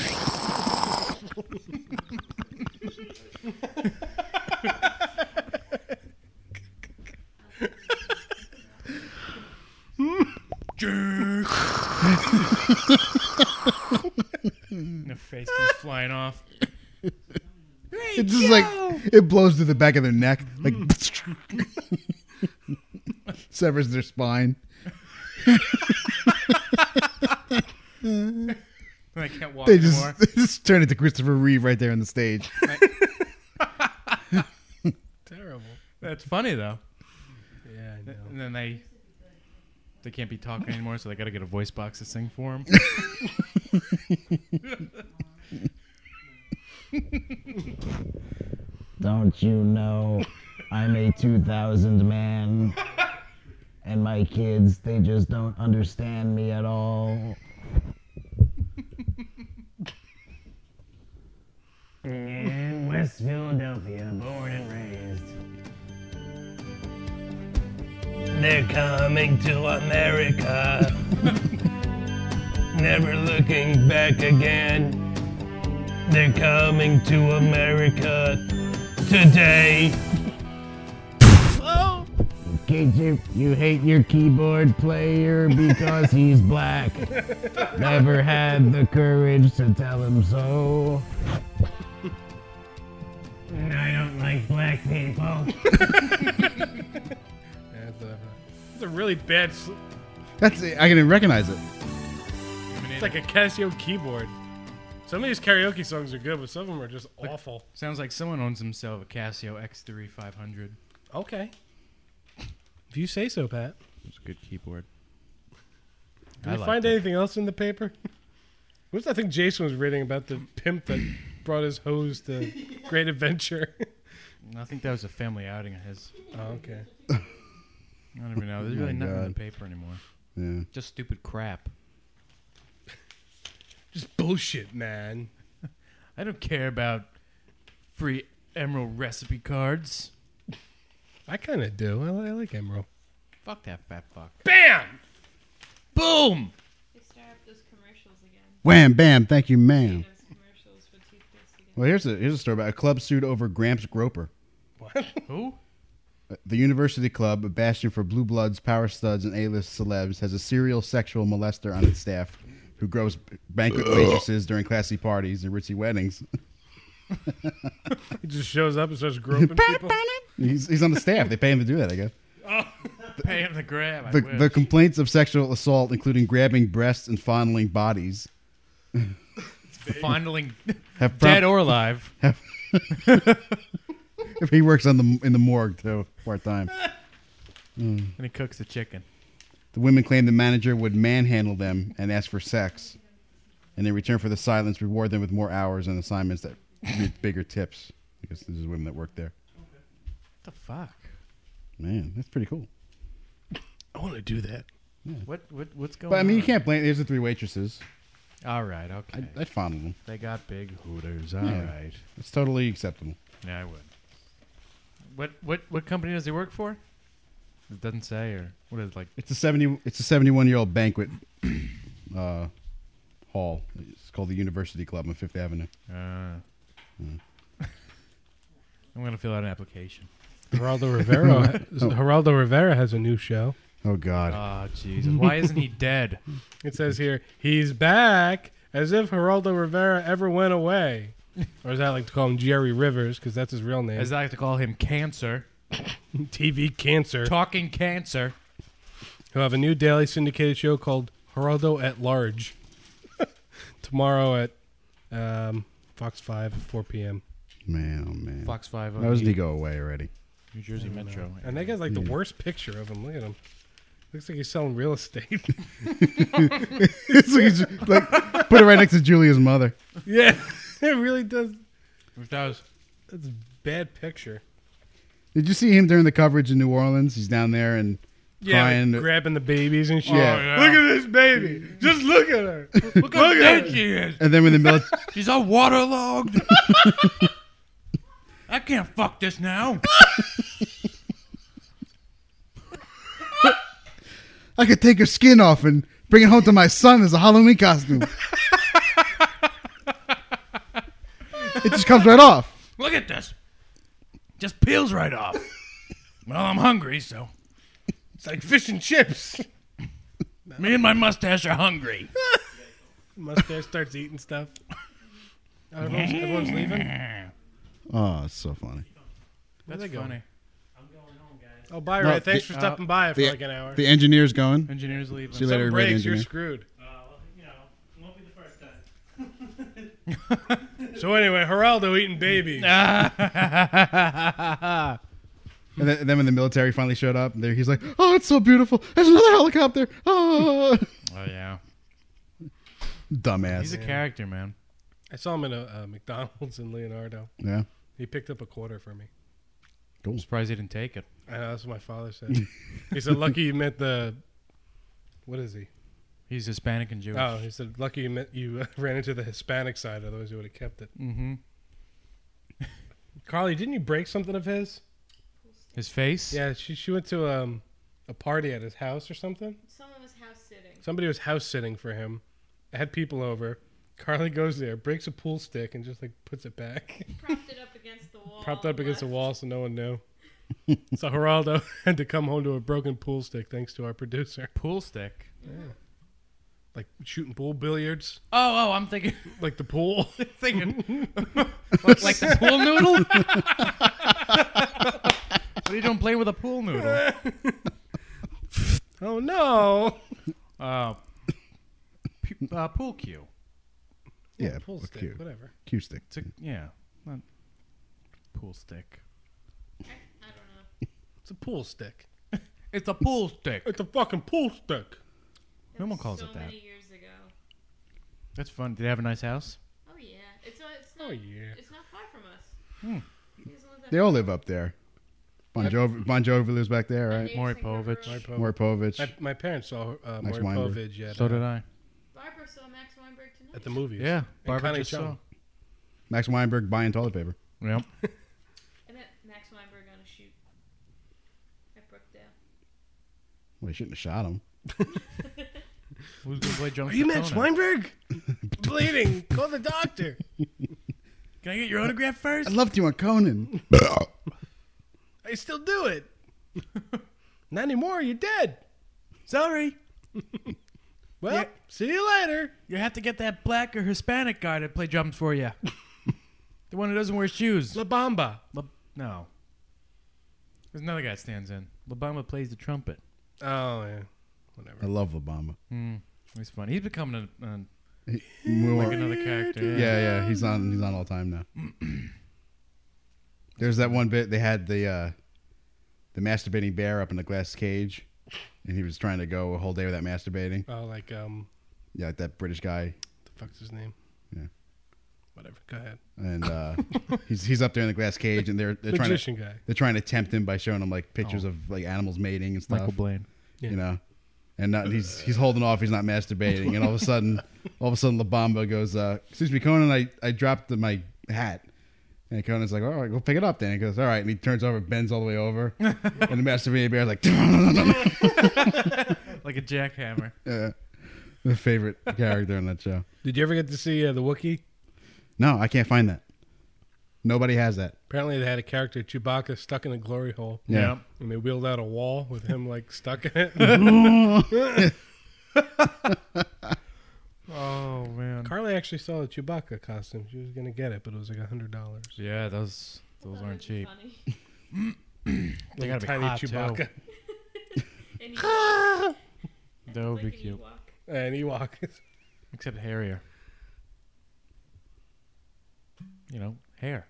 The face goes flying off. It's just like it blows through the back of their neck, like severs their spine. I can't walk They just, anymore. they just turn it to Christopher Reeve right there on the stage. Terrible. That's funny though. Yeah, I know. And then they they can't be talking anymore, so they got to get a voice box to sing for them. Don't you know I'm a two thousand man, and my kids, they just don't understand me at all. In West Philadelphia, born and raised. They're coming to America, never looking back again. They're coming to America today. Oh! Kid, you, you hate your keyboard player because he's black. Never had the courage to tell him so. I don't like black people. That's a, that's a really bad. Sl- That's I can recognize it. it's like a Casio keyboard. Some of these karaoke songs are good, but some of them are just awful. Sounds like someone owns himself a Casio X three five hundred. Okay. If you say so, Pat. It's a good keyboard. Did I you liked find it. anything else in the paper? What's that thing Jason was reading about the pimp that brought his hose to Great Adventure? I think that was a family outing of his. Oh, okay. I don't even know. There's Oh really my nothing in God. the paper anymore. Yeah. Just stupid crap. Just bullshit, man. I don't care about free Emerald recipe cards. I kind of do. I, li- I like Emerald. Fuck that fat fuck. Bam! Boom! They start up those commercials again. Wham, bam, thank you, ma'am. Those commercials for toothpaste again. Well, here's a here's a story about a club sued over Gramps Groper. What? Who? The University Club, a bastion for blue bloods, power studs, and A-list celebs, has a serial sexual molester on its staff who grows banquet waitresses during classy parties and ritzy weddings. He just shows up and starts groping people. He's, he's on the staff. They pay him to do that, I guess. Oh, pay him to grab. I The, wish. the complaints of sexual assault, including grabbing breasts and fondling bodies. Fondling Have dead prob- or alive. Have If he works on the in the morgue too, part time. Mm. And he cooks the chicken. The women claim the manager would manhandle them and ask for sex, and in return for the silence, reward them with more hours and assignments that reap bigger tips. I guess this is women that work there. What the fuck? Man, that's pretty cool. I want to do that. Yeah. What what what's going on? But I mean, you can't blame. There's the three waitresses. All right, okay. I'd, I'd fondle them. They got big hooters. All Yeah. right. It's totally acceptable. Yeah, I would. What what what company does he work for? It doesn't say, or what is it like? It's a seventy. It's a seventy-one year old banquet uh, hall. It's called the University Club on Fifth Avenue. Uh, Mm. I'm gonna fill out an application. Geraldo Rivera. Oh. Geraldo Rivera has a new show. Oh God. Oh Jesus! Why isn't he dead? It says here he's back, as if Geraldo Rivera ever went away. Or as I like to call him, Jerry Rivers, because that's his real name. As I like to call him, Cancer. T V Cancer. Talking Cancer. He'll have a new daily syndicated show called Geraldo at Large. Tomorrow at um, Fox five at four p.m. Man, oh man. Fox five. Why doesn't he go away already? New Jersey Metro. And that guy's like the Yeah. worst picture of him. Look at him. Looks like he's selling real estate. It's like he's just, like, put it right next to Julia's mother. Yeah, it really does. It does. That's a bad picture. Did you see him during the coverage in New Orleans? He's down there and Yeah, crying. like grabbing the babies and shit. Yeah. Oh, yeah. Look at this baby. Just look at her. Look how Look at dead her. she is. And then when the military, She's all waterlogged. I can't fuck this now. I could take her skin off and bring it home to my son as a Halloween costume. It just comes right off. Look at this. Just peels right off. Well, I'm hungry, so It's like fish and chips. me and my mustache are hungry. Mustache starts eating stuff. Everyone's, everyone's leaving. Oh, it's so funny. That's they funny. Oh, bye, Ray. No, Thanks the- for stopping by for The, like an hour. the engineer's going. Engineer's leaving. See you later, Something everybody. breaks, you're Engineer. screwed. You know, won't be the first time. So anyway, Geraldo eating babies. And then, and then when the military finally showed up, there he's like, "Oh, it's so beautiful. There's another helicopter." Oh, Oh yeah. dumbass. He's a character, man. I saw him in a uh, McDonald's in Leonardo. Yeah. He picked up a quarter for me. I'm surprised he didn't take it. I know, that's what my father said. He said, lucky you met the... What is he? He's Hispanic and Jewish. Oh, he said, lucky you met you uh, ran into the Hispanic side, otherwise you would have kept it. Mm-hmm. Carly, didn't you break something of his? His face? Yeah, she she went to um, a party at his house or something. Someone was house sitting. Somebody was house sitting for him. Had people over. Carly goes there, breaks a pool stick, and just like puts it back. Propped it up against the wall. Propped up against the left. wall so no one knew. So Geraldo had to come home to a broken pool stick thanks to our producer. Pool stick. Yeah. Like shooting pool billiards. Oh, oh, I'm thinking like the pool. thinking like, like the pool noodle. What are you doing playing with a pool noodle? Oh no. Uh, pu- uh pool cue. Yeah, pool a stick, Q. whatever. Q stick. It's a, yeah, not pool stick. I, I don't know. It's a pool stick. It's a pool stick. It's a fucking pool stick. No one calls so it that. many years ago. That's fun. Did they have a nice house? Oh yeah, it's not. It's not. Oh, yeah. It's not far from us. Hmm. He doesn't live that They all live up there. Bon Yep. Jovi, bon Jovi lives back there, right? Maury Povich. Maury Povich. Maury Povich. My, my parents saw uh, Max Maury Weinberg. Povich at, So uh, did I. Barbara saw Max Weinberg tonight. at the movies. Yeah, And Barbara Connie just Chung. saw. Max Weinberg buying toilet paper. Yep. I met Max Weinberg on a shoot at Brookdale. Well, he shouldn't have shot him. Who's gonna play John? Are you Max Weinberg? Bleeding. Call the doctor. Can I get your autograph first? I loved you on Conan. I still do it. Not anymore. You're dead. Sorry. Well, Yeah. see you later. You have to get that black or Hispanic guy to play drums for you. The one who doesn't wear shoes. La Bamba. La- no. There's another guy that stands in. La Bamba plays the trumpet. Oh, yeah. Whatever. I love Obama. Mm, he's funny. He's becoming a, a, He- more- like another character. Yeah, yeah. He's on. He's on all the time now. There's that one bit they had the uh, the masturbating bear up in the glass cage, and he was trying to go a whole day without masturbating. Oh, like, um, Yeah, like that British guy. the fuck's his name? Yeah. Whatever. Go ahead. And uh, he's he's up there in the glass cage, and they're they're trying Magician to guy. they're trying to tempt him by showing him like pictures Oh. of like animals mating and stuff. Michael Blaine. Yeah. You know, and not, he's he's holding off. He's not masturbating, and all of a sudden, all of a sudden, La Bamba goes, uh, "Excuse me, Conan, I I dropped the, my hat." And Conan's like, "All right, go pick it up then." He goes, "All right," and he turns over, bends all the way over, and the masturbating bear's like, Like a jackhammer. yeah, the favorite character on that show. Did you ever get to see uh, the Wookiee? No, I can't find that. Nobody has that. Apparently, they had a character, Chewbacca, stuck in a glory hole. Yeah. And they wheeled out a wall with him, like, stuck in it. Oh, man. Carly actually saw a Chewbacca costume. She was going to get it, but it was like one hundred dollars. Yeah, those those aren't cheap. Funny. They gotta be tiny hot, too. Chewbacca. And Ewok. That would be Like an cute. Ewok. And Ewok. Except hairier. You know, hair.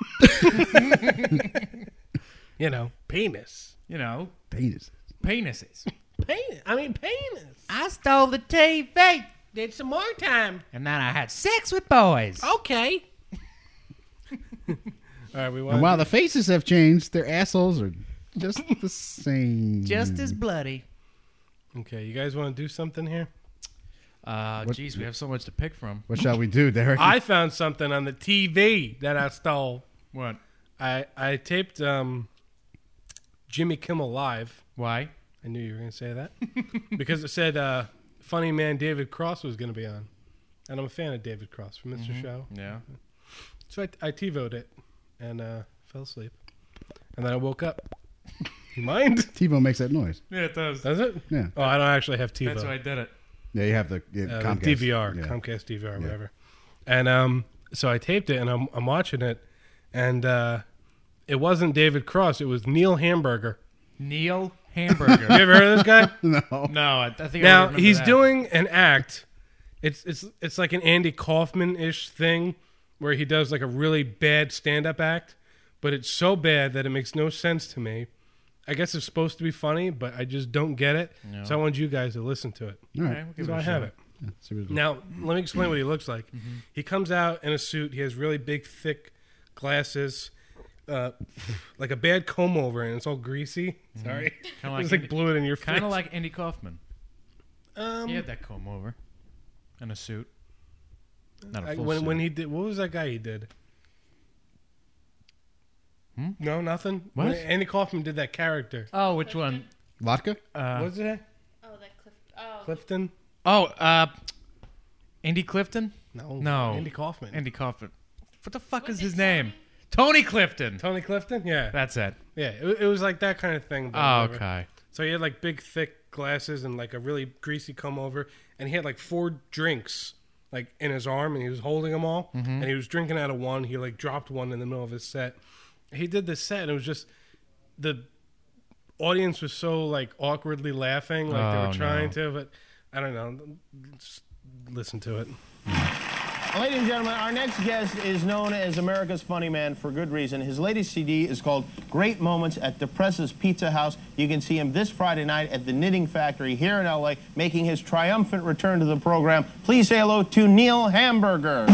You know, penis. You know, Penis. penises. Penis. I mean, penis. I stole the T V. Did some more time. And then I had sex with boys. Okay. All right, we want. And while the faces have changed, their assholes are just the same. Just as bloody. Okay, you guys want to do something here? Uh, What- geez, we have so much to pick from. What shall we do, Derek? I found something on the T V that I stole. What? I I taped um, Jimmy Kimmel Live. Why? I knew you were going to say that because it said uh, funny man David Cross was going to be on, and I'm a fan of David Cross from Mister Mhm. Show. Yeah. So I, I TiVoed it and uh, fell asleep, and then I woke up. You mind? TiVo makes that noise. Yeah, it does. Does it? Yeah. Oh, I don't actually have TiVo. That's why I did it. Yeah, you have the yeah, uh, Comcast. D V R, Yeah. Comcast D V R, Yeah. whatever. And um, so I taped it, and I'm I'm watching it, and uh, it wasn't David Cross. It was Neil Hamburger. Neil Hamburger. You ever heard of this guy? No. No, I, I think I Now remember he's that. doing an act. It's it's it's like an Andy Kaufman ish thing where he does like a really bad stand up act, but it's so bad that it makes no sense to me. I guess it's supposed to be funny, but I just don't get it. No. So I want you guys to listen to it. All right. Okay, we'll give So it a I have shot. it. Yeah, see what it is. Now, let me explain what he looks like. Mm-hmm. He comes out in a suit. He has really big, thick glasses, uh, like a bad comb over, and it's all greasy. Sorry. Kinda I like just like Andy- blew it in your face. Kind of like Andy Kaufman. um, He had that comb over and a suit. Not a I- full when, suit. when he did, what was that guy he did? Hmm? No, nothing. What? When Andy Kaufman did that character. Oh, which one? Vodka? Uh, what was it? Oh, that Cliff. Oh. Clifton? oh, uh, Andy Clifton? No. No. Andy Kaufman. Andy Kaufman. What the fuck Was is it his name? Tony Clifton. Tony Clifton? Yeah. That's it. yeah. It, it was like that kind of thing. but Oh, whatever. okay. So he had like big, thick glasses and like a really greasy comb over, and he had like four drinks like in his arm, and he was holding them all, Mm-hmm. and he was drinking out of one. He like dropped one in the middle of his set. He did this set, and it was just the audience was so like awkwardly laughing, like they Oh, were trying no. to, but I don't know. Just listen to it. Ladies and gentlemen, our next guest is known as America's Funny Man for good reason. His latest C D is called Great Moments at Depress's Pizza House. You can see him this Friday night at the Knitting Factory here in L A, making his triumphant return to the program. Please say hello to Neil Hamburger.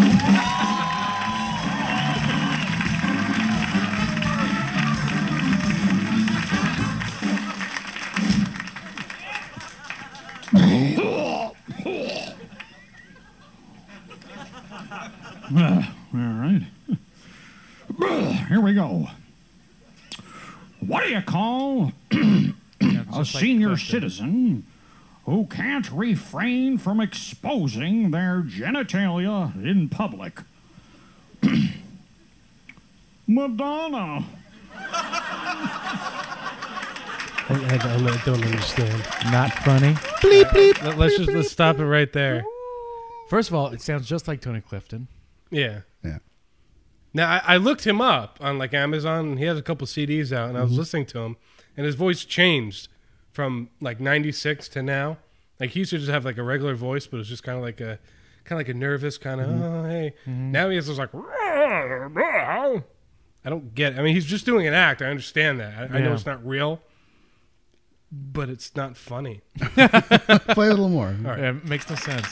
Uh, all right. Here we go. What do you call a just like senior Clifton. citizen who can't refrain from exposing their genitalia in public? Madonna. I, I, don't, I don't understand. Not funny. Bleep, bleep, Let, let's bleep, just let's stop it right there. First of all, it sounds just like Tony Clifton. Yeah. Yeah. Now I, I looked him up on like Amazon. And he has a couple C Ds out, and I was Mhm. listening to him, and his voice changed from like ninety-six to now. Like he used to just have like a regular voice, but it was just kind of like a kind of like a nervous kind of Mhm. oh hey. Mhm. Now he has this like I don't get it. I mean, he's just doing an act. I understand that. I, I know Yeah. it's not real, but it's not funny. Play a little more. All right. Yeah, it makes no sense.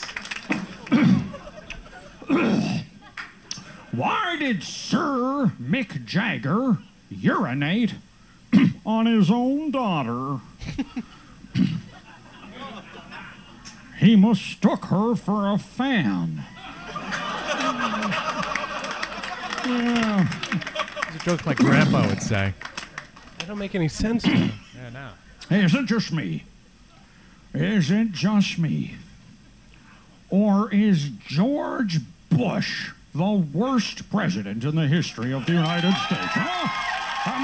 Why did Sir Mick Jagger urinate on his own daughter? He mistook her for a fan. Yeah. These are jokes my grandpa would say. They don't make any sense to him. Yeah, no. Is it just me? Is it just me? Or is George Bush the worst president in the history of the United States? Huh? Am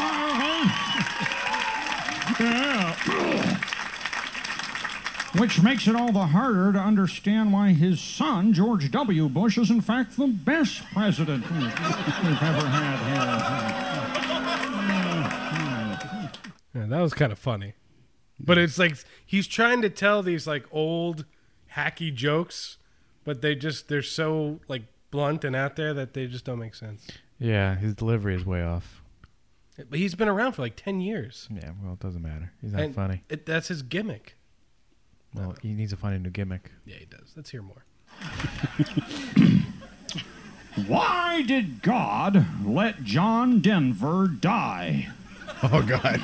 I right? Yeah. Which makes it all the harder to understand why his son, George W. Bush, is in fact the best president we've ever had here. Yeah, that was kind of funny. But it's like he's trying to tell these like old hacky jokes, but they just they're so like blunt and out there that they just don't make sense. Yeah, his delivery is way off. But he's been around for like ten years. Yeah, well, it doesn't matter. He's not And funny. It, that's his gimmick. Well, he needs to find a new gimmick. Yeah, he does. Let's hear more. Why did God let John Denver die? Oh, God.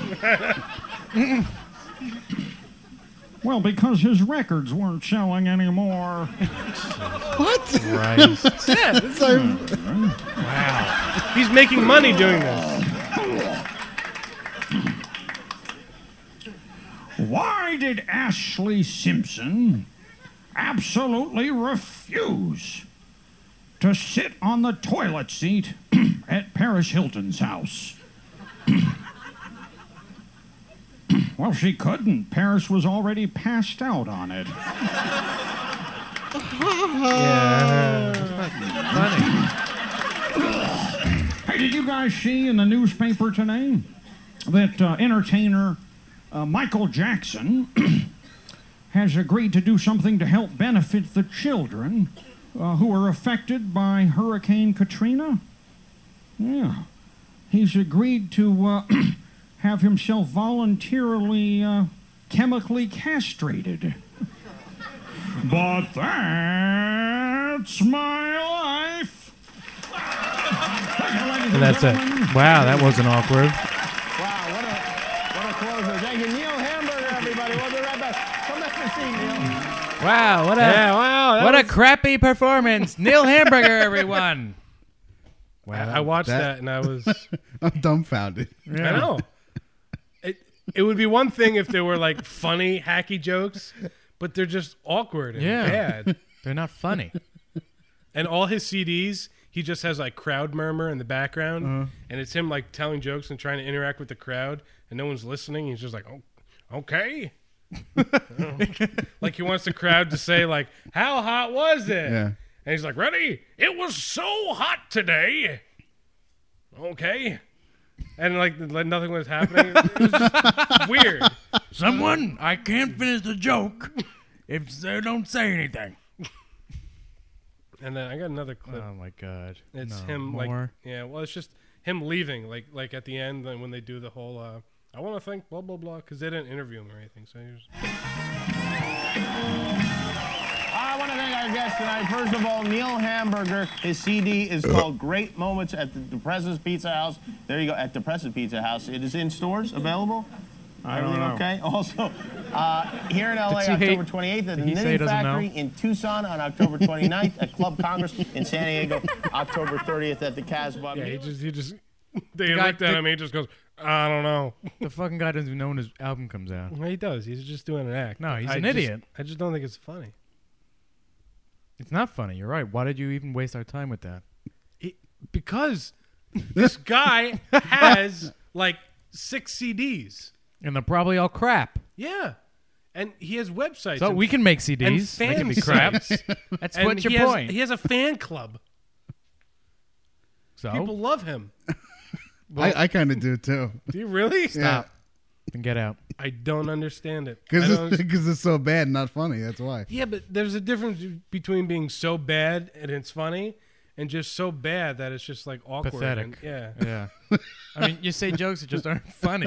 Well, because his records weren't selling anymore. What? Christ. Yeah, it's like, Wow. he's making money doing this. Why did Ashley Simpson absolutely refuse to sit on the toilet seat at Paris Hilton's house? Well, she couldn't. Paris was already passed out on it. Yeah. Hey, did you guys see in the newspaper today that uh, entertainer uh, Michael Jackson has agreed to do something to help benefit the children uh, who were affected by Hurricane Katrina? Yeah. He's agreed to uh, have himself voluntarily uh, chemically castrated. But that's my life. And that's it. Wow, that wasn't awkward. Wow, what a, what a closer. Thank you. Neil Hamburger, everybody. We'll be right back. Come back to see Neil. Wow, what a Yeah, wow, that what was- a crappy performance. Neil Hamburger, everyone. I, I watched that, that- and I was. I'm dumbfounded. I know. It it would be one thing if there were like funny hacky jokes, but they're just awkward and Yeah. bad. They're not funny. And all his C Ds, he just has like crowd murmur in the background, Uh-huh. and it's him like telling jokes and trying to interact with the crowd, and no one's listening. He's just like, oh, okay. Like he wants the crowd to say like, how hot was it? Yeah. And he's like, ready? It was so hot today. Okay. And like, like nothing was happening. It was just weird. Someone, I can't finish the joke if they don't say anything. And then I got another clip. Oh my god. It's No, him more? like yeah, well it's just him leaving like like at the end when they do the whole uh I want to thank blah blah blah because they didn't interview him or anything. So he was I want to thank our guest tonight. First of all, Neil Hamburger. His C D is called Great Moments at the Depress's Pizza House. There you go, at Depress's Pizza House. It is in stores, available. I don't Everything know. okay? Also, uh, here in L A, Did he October hate- twenty-eighth at the did he say he Knitting doesn't Factory know? in Tucson on October twenty-ninth at Club Congress in San Diego, October thirtieth at the Casbah. yeah he just he just they The guy- looked at the- him. He just goes I don't know. The fucking guy doesn't even know when his album comes out. Well, he does. He's just doing an act. No, he's I an just- idiot. I just don't think it's funny. It's not funny. You're right. Why did you even waste our time with that? It, because this guy has like six C Ds. And they're probably all crap. Yeah. And he has websites. So and we can make C Ds. And They fan can be crap. sites. That's And what's your he has- point. He has a fan club. So? People love him. I, I kind of do too. Do you really? Stop. And get out. I don't understand it. I Because don't it's, understand- it's so bad and not funny. That's why. Yeah, but there's a difference between being so bad and it's funny and just so bad that it's just like awkward. Pathetic. and- yeah. Yeah. I mean, you say jokes that just aren't funny.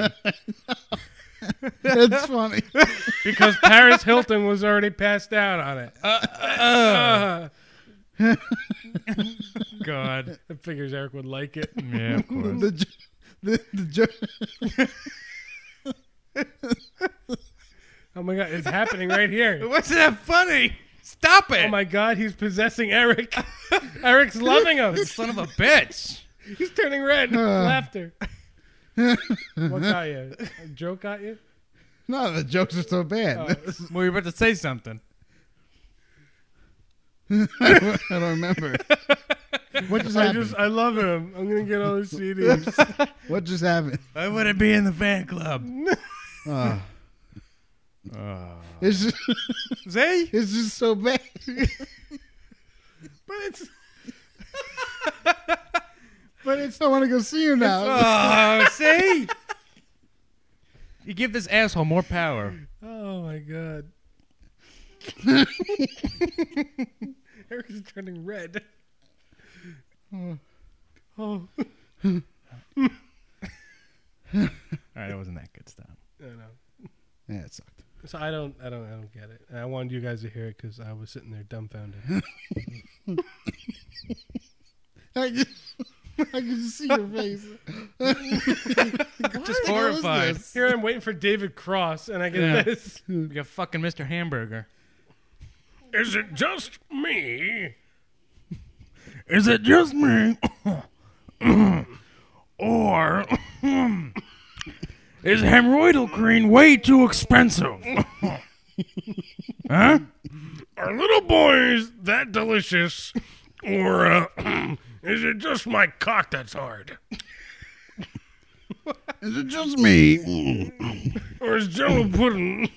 It's funny. Because Paris Hilton was already passed out on it. Uh, uh. God. I figures Eric would like it. Yeah, of course. the jo- the, the jo- Oh my God, it's happening right here. What's that funny? Stop it. Oh my God, he's possessing Eric. Eric's loving him. Son of a bitch. He's turning red. Uh. Laughter. What got you? A joke got you? No, the jokes are so bad. Oh. Well, you were about to say something. I, don't, I don't remember. What just I happened? just, I love him. I'm gonna get all his C Ds. What just happened? I want to be in the fan club. Oh. Oh. It's just, See? it's just so bad. But it's, but it's. I want to go see you now. Oh, see? You give this asshole more power. Oh my God. Eric is turning red. Oh. Oh. All right, that wasn't that good stuff. I know. Yeah, it sucked. So I don't, I don't, I don't get it. And I wanted you guys to hear it because I was sitting there dumbfounded. I can, I can just see your face. Just horrified. Here I'm waiting for David Cross, and I get Yeah. this. You got fucking Mister Hamburger. Is it just me? Is it just me? Or is hemorrhoidal cream way too expensive? Huh? Are little boys that delicious? Or uh, is it just my cock that's hard? Is it just me? Or is Jello pudding?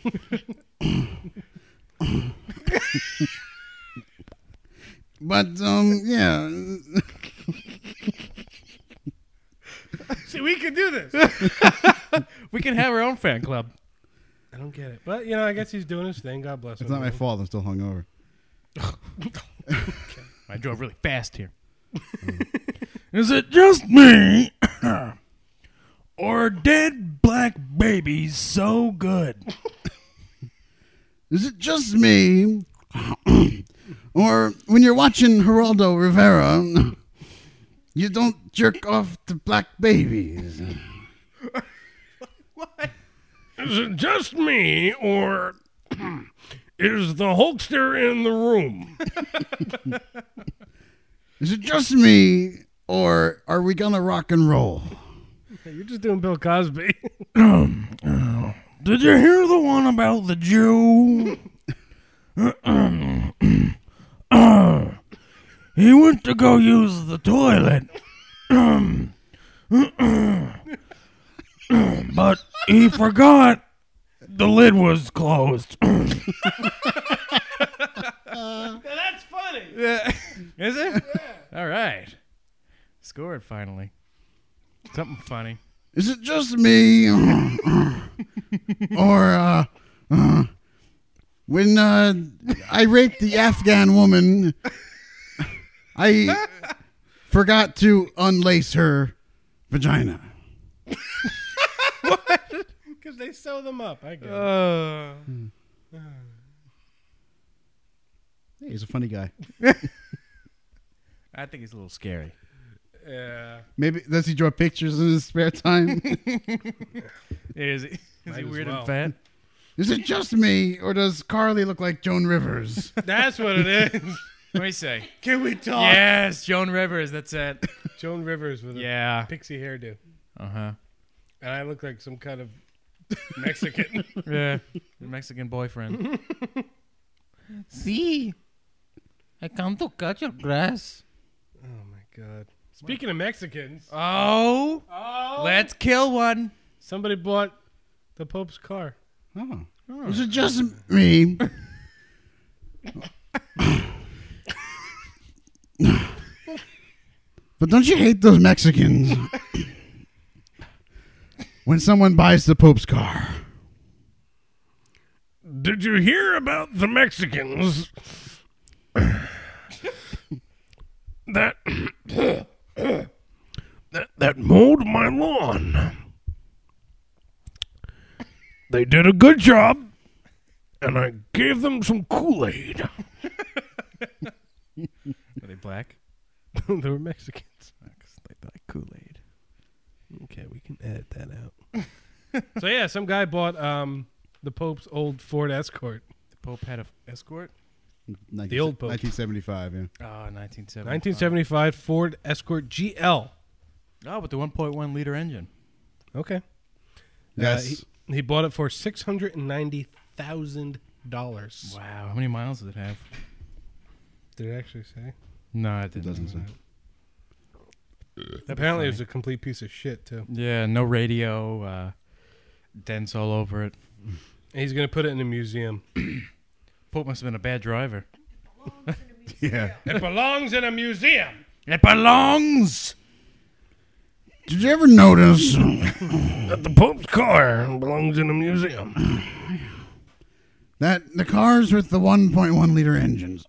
But, um, yeah. See, we can do this. We can have our own fan club. I don't get it. But, you know, I guess he's doing his thing. God bless him. It's not my fault. I'm still hungover. I drove really fast here. Is it just me? Or are dead black babies so good? Is it just me? Or when you're watching Geraldo Rivera, you don't jerk off to black babies? What? Is it just me, or is the Hulkster in the room? Is it just me, or are we gonna rock and roll? You're just doing Bill Cosby. Um, uh, did you hear the one about the Jew? uh, he went to go use the toilet. Um, but he forgot the lid was closed. Now that's funny. Yeah. Is it? Yeah. All right. Scored finally. Something funny. Is it just me, or uh, uh, when uh, I raped the Afghan woman, I forgot to unlace her vagina? What? Because they sew them up. I get Uh, it. Hey, he's a funny guy. I think he's a little scary. Yeah. Maybe does he draw pictures in his spare time? Is he, is Might he as weird well. and fat? Is it just me, or does Carly look like Joan Rivers? That's what it is. Let me say. Can we talk? Yes, Joan Rivers. That's it. Joan Rivers with a Yeah. pixie hairdo. Uh huh. And I look like some kind of Mexican. Yeah. Your Mexican boyfriend. See, I come to cut your grass. Oh my God. Speaking of Mexicans. Oh. Oh. Let's kill one. Somebody bought The Pope's car. Oh. Is it just me? But don't you hate those Mexicans when someone buys the Pope's car? Did you hear about the Mexicans that that that mowed my lawn? They did a good job, and I gave them some Kool-Aid. Are they black? They were Mexicans. They like Kool-Aid. Okay, we can edit that out. So yeah, some guy bought um, the Pope's old Ford Escort. The Pope had an Escort? The old Pope. nineteen seventy-five, yeah. Oh, nineteen seventy-five. nineteen seventy-five Ford Escort G L. Oh, with the one point one liter engine. Okay. Yes. Uh, he, he bought it for six hundred ninety thousand dollars. Wow. How many miles does it have? Did it actually say? No, it, It doesn't say. Apparently it was a complete piece of shit, too. Yeah, no radio, uh, dents all over it. And he's going to put it in a museum. Pope must have been a bad driver. Yeah. It belongs in a museum. It belongs! Did you ever notice that the Pope's car belongs in a museum? that the cars with the one point one liter engines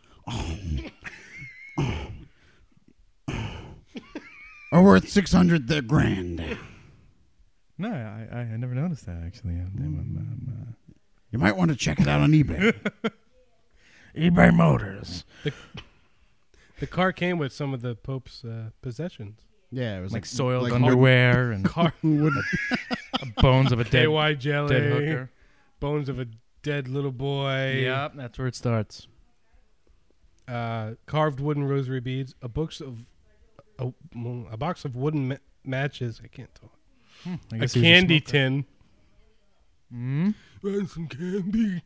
are worth six hundred th- grand? No, I, I, I never noticed that, actually. I'm, I'm, I'm, uh... You might want to check it out on eBay. eBay Motors. The, the car came with some of the Pope's uh, possessions. Yeah, it was Like like, soiled like underwear and car bones of a dead, K Y jelly, dead hooker. bones of a dead little boy. Yep, that's where it starts. Uh, carved wooden rosary beads, a box of a, a box of wooden ma- matches. I can't talk. Hmm, I a guess he was a candy smoker. tin. Hmm? And some candy.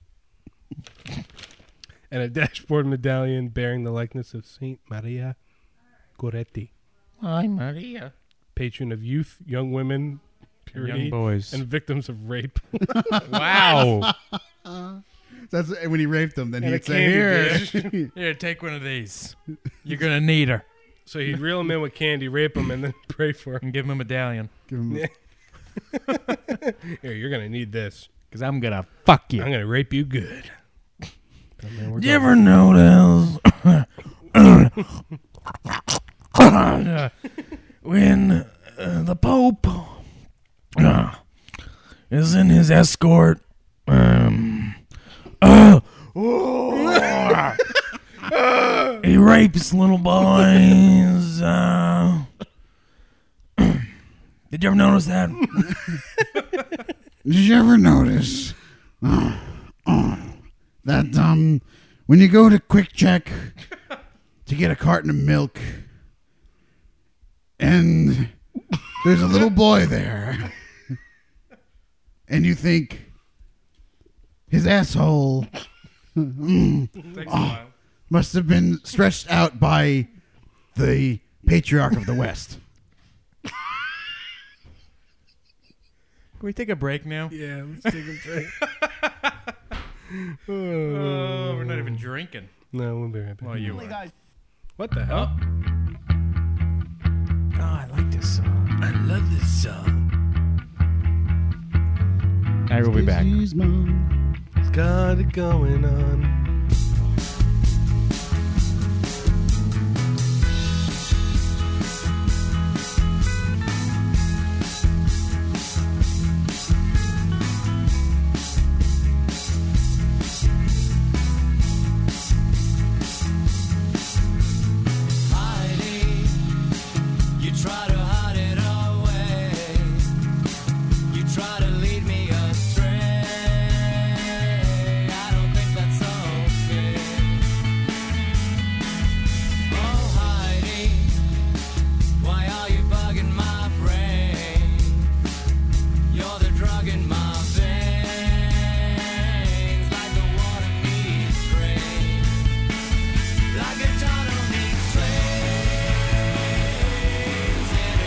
And a dashboard medallion bearing the likeness of Saint Maria Goretti. Hi, Maria. Patron of youth, young women, purity, Young boys. and victims of rape. Wow. That's when he raped them. Then And a he'd say, candy "Here." Here, take one of these. You're going to need her. So he'd reel him in with candy, rape him, and then pray for him. And give him a medallion. Give him. Yeah. Here, you're going to need this. Because I'm going to fuck you. I'm going to rape you good. Did you ever notice when uh, the Pope uh, is in his escort? Um, uh, oh, he rapes little boys. Uh, did you ever notice that? Did you ever notice uh, uh, that um, when you go to Quick Check to get a carton of milk, and there's a little boy there, and you think his asshole mm, oh, must have been stretched out by the patriarch of the West. Can we take a break now? Yeah, let's take a break. Oh, we're not even drinking. No, we'll be right back. Well, you Hey, are. guys. What the hell? Oh, I like this song. I love this song. I will be back. It's got it going on. You try to hide it away. You try to lead me astray. I don't think that's okay. Oh, Heidi, why are you bugging my brain? You're the drug in my veins, like the water needs rain, like a tunnel needs trains in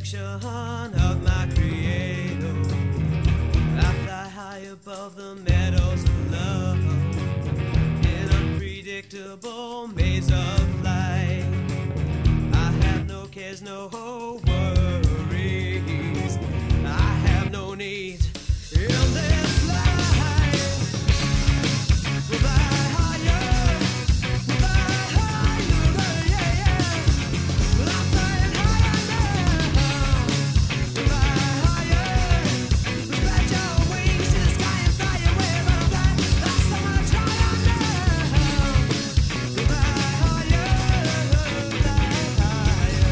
reflection of my creator. I fly high above the meadows of love, in unpredictable maze of flight. I have no cares, no worries. I have no needs in this life. We'll fly higher, we'll fly higher, yeah, yeah. Well, I'm flying higher now. We'll fly higher, we'll spread your wings to the sky and fly away. But I'm flying, that's so much higher now. We'll fly higher, fly higher.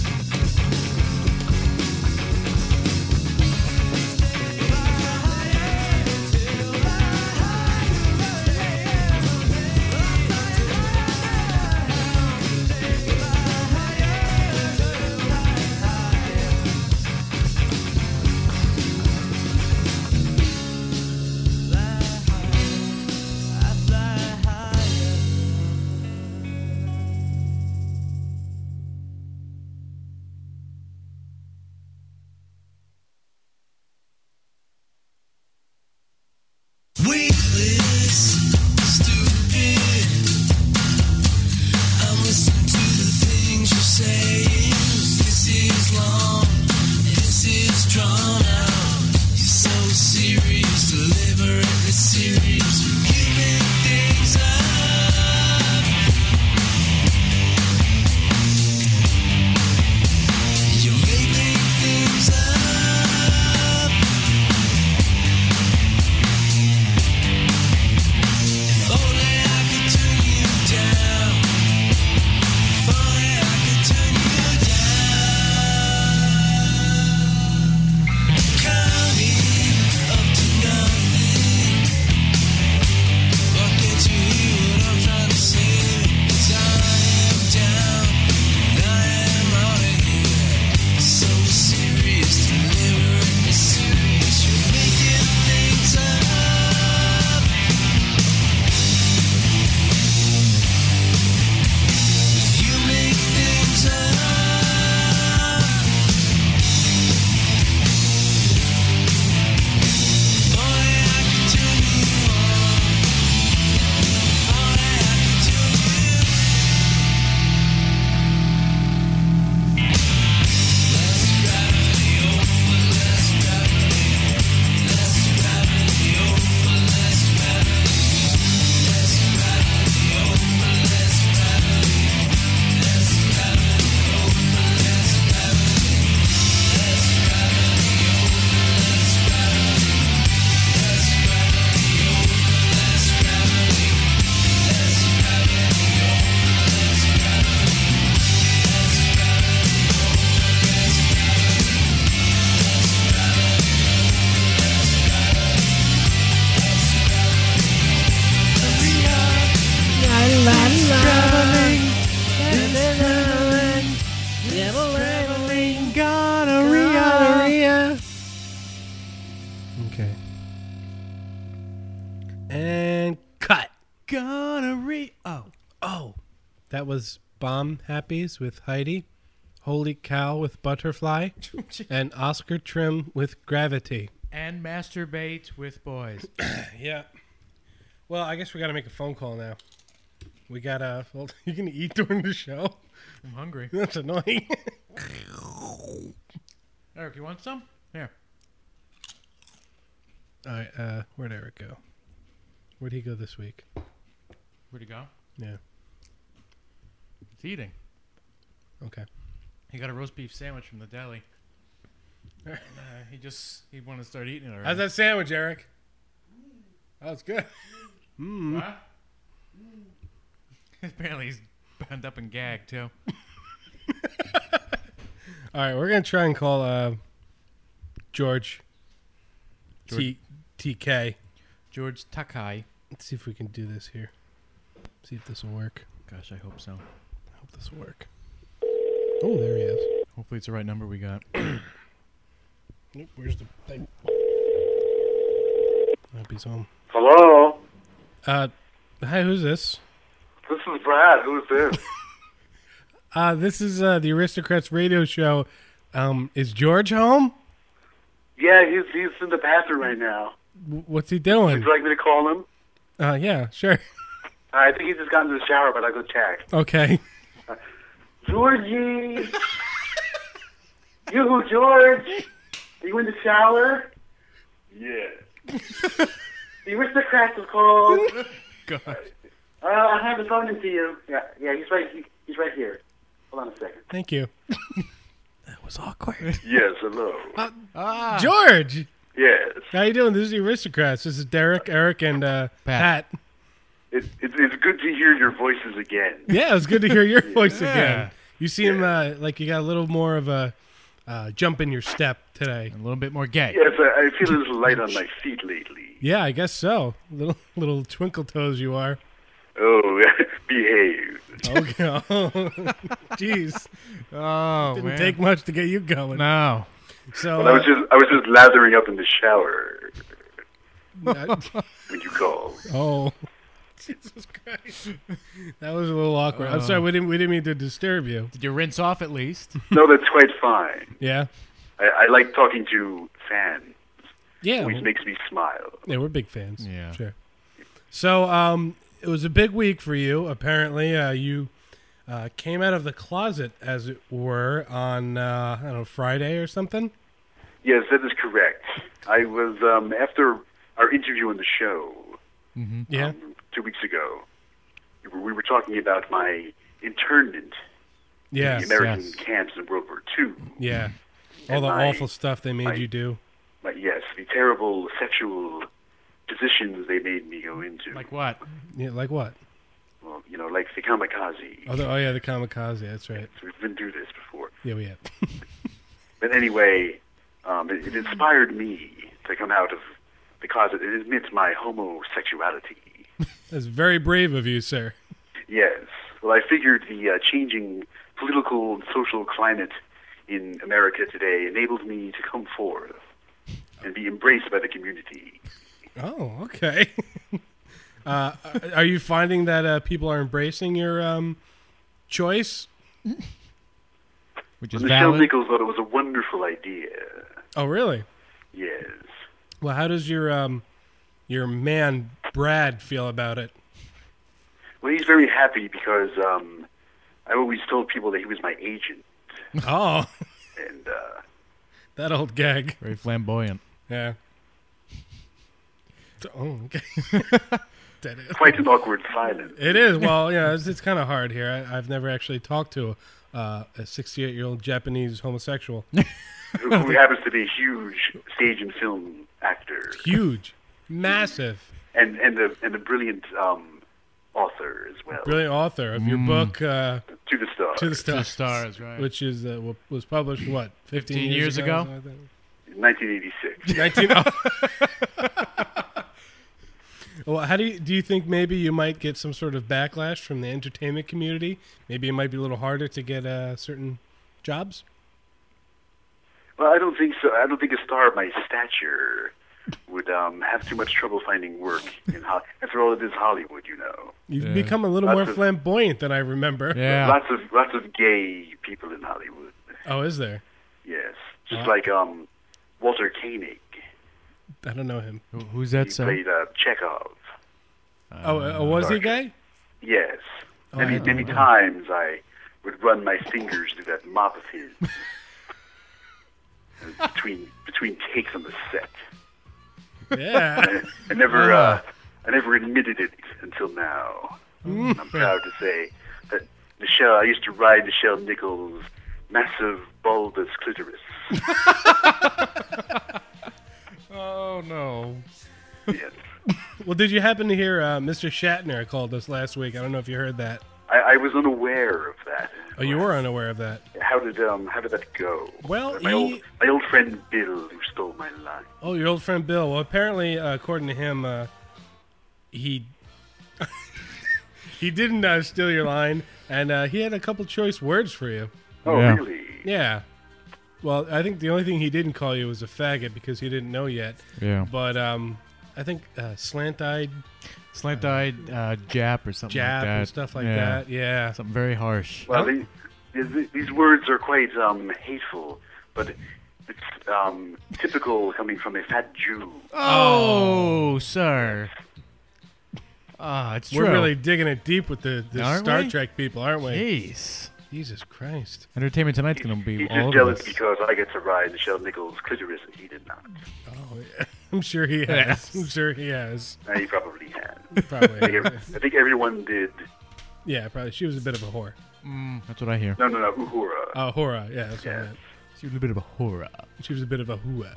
Weightless, stupid. I'm listening to the things you're saying. This is long, this is drawn out. You're so serious, deliberately serious. You make things up. You're making things up. If only I could turn you down. If only I could turn you down. Coming up to nothing. Why can't you hear what I'm trying to say? 'Cause I am down and I am out of here. So serious, deliberately serious. You're making things up. You make things up. If only I could turn you on. If only I could turn you. Less gravity over less gravity. Less gravity over less gravity. Less gravity over less gravity. Less gravity over less gravity. Less gravity over less gravity. Less gravity over less gravity. Less gravity over less gravity. Less gravity over less gravity. Less gravity Okay. And cut. Gonorrhea. Oh. Oh. That was Bomb Happies with Heidi. Holy Cow with Butterfly. And Oscar Trim with Gravity. And masturbate with boys. Yeah. Well, I guess we got to make a phone call now. We got to... Well, you going to eat during the show? I'm hungry. That's annoying. Eric, you want some? Here. All right. Uh, where'd Eric go? Where'd he go this week? Where'd he go? Yeah. He's eating. Okay. He got a roast beef sandwich from the deli. And, uh, he just... He wanted to start eating it already. How's that sandwich, Eric? Oh, it's good. Mm. What? Apparently he's bound up and gagged, too. All right, we're going to try and call uh, George, George T- TK. George Takai. Let's see if we can do this here. See if this will work. Gosh, I hope so. I hope this will work. Oh, there he is. Hopefully it's the right number we got. Nope, where's the thing? Hope he's home. Hello? Uh, hi, who's this? This is Brad. Who's this? Uh, this is uh, the Aristocrats radio show Um, is George home? Yeah, he's he's in the bathroom right now. W- What's he doing? Would you like me to call him? Uh, yeah, sure. Uh, I think he just got into the shower, but I'll go check. Okay. Georgie! You, George! Are you in the shower? Yeah. The aristocrats have called. God. Uh, I have the phone to you. Yeah, yeah, he's right. He, he's right here. Hold on a second. Thank you. That was awkward. Yes, hello. Ah. George! Yes. How you doing? This is the Aristocrats. This is Derek, Eric, and uh, Pat. It, it, it's good to hear your voices again. Yeah, it's good to hear your voice Yeah. again. You seem uh, like you got a little more of a uh, jump in your step today. A little bit more gay. Yes, I, I feel a little light on my feet lately. Yeah, I guess so. Little little twinkle toes you are. Oh, behave. Okay. Jeez. Oh, Didn't man. take much to get you going. No. So Well, I was uh, just I was just lathering up in the shower that- when you called. Oh, Jesus Christ! That was a little awkward. I'm Oh. sorry. We didn't we didn't mean to disturb you. Did you rinse off at least? No, that's quite fine. Yeah. I, I like talking to fans. Yeah. Always makes me smile. Yeah, we're big fans. Yeah. Sure. So, um, it was a big week for you. Apparently, uh, you uh, came out of the closet, as it were, on uh, I don't know Friday or something. Yes, that is correct. I was um, after our interview on the show Mm-hmm. Yeah. um, two weeks ago. We were, we were talking about my internment Yes, in the American yes. camps in World War Two. Yeah. All And the my- awful stuff they made my- you do. My, yes, the terrible sexual positions they made me go into. Like what? Yeah, like what? Well, you know, like the kamikaze. Oh, the, oh yeah, the kamikaze. That's right. We've been through this before. Yeah, we have. But anyway, um, it, it inspired me to come out of the closet and admit my homosexuality. That's very brave of you, sir. Yes. Well, I figured the uh, changing political and social climate in America today enabled me to come forth and be embraced by the community. Oh, okay. uh, are you finding that uh, people are embracing your um, choice? Which Well, Michelle Nichols thought it was a wonderful idea. Oh, really? Yes. Well, how does your um, your man Brad feel about it? Well, he's very happy because um, I always told people that he was my agent. Oh, And uh, that old gag. Very flamboyant. Yeah. Oh, okay. That is- quite an awkward silence. It is. Well, yeah, it's, it's kind of hard here. I, I've never actually talked to uh, a sixty-eight-year-old Japanese homosexual. who, who happens to be a huge stage and film actor. Huge, massive, And and the and the brilliant um, author as well. brilliant author of your Mm. book uh, To the Stars. To the Stars, To the Stars, right. Which is uh, wa- was published what fifteen, fifteen years ago? ago? something like nineteen eighty-six. that? Nineteen. Oh. Well, how do you do you think maybe you might get some sort of backlash from the entertainment community? Maybe it might be a little harder to get uh, certain jobs. Well, I don't think so. I don't think a star of my stature would um, have too much trouble finding work in Hollywood. After all, it is Hollywood, you know. You've Yeah. become a little Lots more of- flamboyant than I remember. Yeah. Lots of lots of gay people in Hollywood. Oh, is there? Yes, just Ah. like um, Walter Koenig. I don't know him. Who- Who's that, He sir? played uh, Chekhov. Oh, uh, was he gay? Yes. Oh, I many don't many know. times I would run my fingers through that mop of his between between takes on the set. Yeah. I, I never uh, I never admitted it until now. Mm. I'm proud to say that Michelle. I used to ride Michelle Nichols' massive bulbous clitoris. Oh, no. Yes. Well, did you happen to hear uh, Mister Shatner called us last week? I don't know if you heard that. I, I was unaware of that. Oh, you were unaware of that. How did um how did that go? Well, my he- old my old friend Bill, who stole my line. Oh, your old friend Bill. Well, apparently, uh, according to him, uh, he he didn't uh, steal your line, and uh, he had a couple choice words for you. Oh, Yeah. really? Yeah. Well, I think the only thing he didn't call you was a faggot because he didn't know yet. Yeah. But um, I think uh, slant-eyed Slant-eyed uh, Jap or something Jap like that. and stuff like Yeah. that. Yeah. Something very harsh. Well, he, th- these words are quite um, hateful, but it's um, typical coming from a fat Jew. Oh, sir. Ah, it's true. We're really digging it deep with the, the Aren't Star we? Trek people, aren't we? Jeez. Jesus Christ. Entertainment Tonight's going to be He's all just over jealous this. because I get to ride Michelle Nichols' clitoris and he did not. Oh, yeah. I'm sure he has. Yes. I'm sure he has. Uh, he probably had. Probably. I think, ev- I think everyone did. Yeah, probably. She was a bit of a whore. Mm, that's what I hear. No, no, no, Uhura. Oh, whora. Yeah, that's what I Yeah. meant. She was a bit of a horror. She was a bit of a hooah.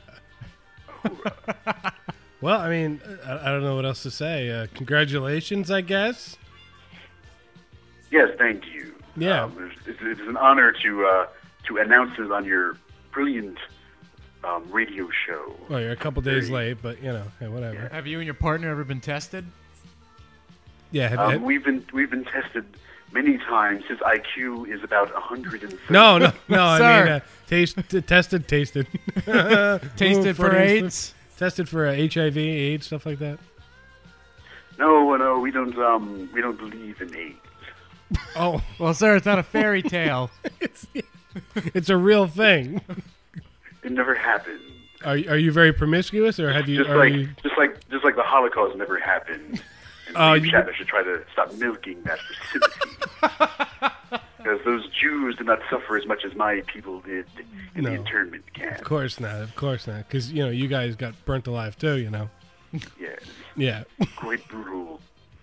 Well, I mean, I, I don't know what else to say. Uh, congratulations, I guess. Yes, thank you. Yeah. Um, it's, it's an honor to uh, to announce it on your brilliant um, radio show. Well, you're a couple days late, but, you know, hey, whatever. Have you and your partner ever been tested? Yeah. Have, Um, have- we've been we've been tested many times. His I Q is about one hundred thirty. no, no, no. I Sir. mean, uh, taste, t- tested, tasted. Tasted Ooh, for Freudian AIDS? slip. Tested for uh, H I V, AIDS, stuff like that. No, no, we don't. Um, we don't believe in AIDS. Oh. Well, sir, it's not a fairy tale. it's, it's a real thing. It never happened. Are, are you very promiscuous, or have you... Just are like you just like just like the Holocaust never happened. And Oh, William you- Shatner should try to stop milking that for sympathy. Because those Jews did not suffer as much as my people did in No. the internment camp. Of course not. Of course not. Because, you know, you guys got burnt alive, too, you know. Yes. Yeah. Quite brutal.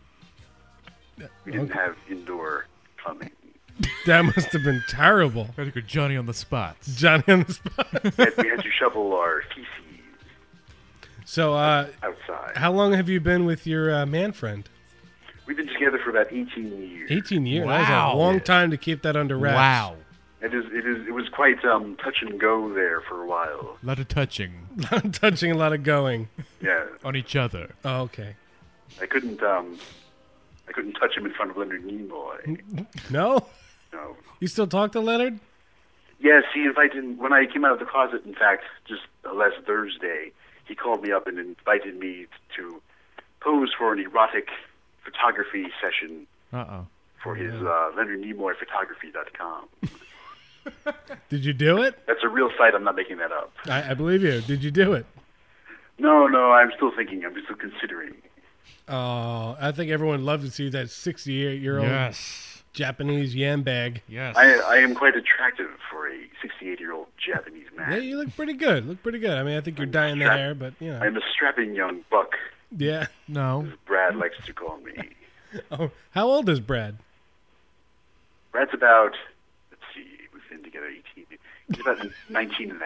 We didn't have indoor plumbing. That must have been terrible. Had to go Johnny on the spot. Johnny on the spot. we, had, we had to shovel our feces So, uh, outside. how long have you been with your uh, man friend? We've been together for about eighteen years. eighteen years. That Wow. was a long time to keep that under wraps. Wow. It is. It is. It was quite um, touch and go there for a while. A lot of touching. A lot of touching, a lot of going. Yeah. On each other. Oh, okay. I couldn't. Um, I couldn't touch him in front of Leonard Nimoy. No? No. You still talk to Leonard? Yes, he invited when I came out of the closet. In fact, just uh, last Thursday, he called me up and invited me to pose for an erotic photography session Uh-oh. for his uh, Leonard Nimoy Photography dot com. Did you do it? That's a real site. I'm not making that up. I, I believe you. Did you do it? No, no, I'm still thinking. I'm still considering. Oh, I think everyone would love to see that sixty-eight-year-old Yes. Japanese yam bag. Yes. I, I am quite attractive for a sixty-eight-year-old Japanese man. Yeah, you look pretty good. Look pretty good. I mean, I think you're dyeing the strap- hair, but, you know. I'm a strapping young buck, Yeah. No. as Brad likes to call me. Oh, how old is Brad? Brad's about, let's see, we've been together eighteen. He's about nineteen and a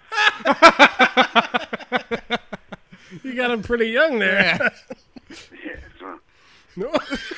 half. You got him pretty young there. Yeah, so, No.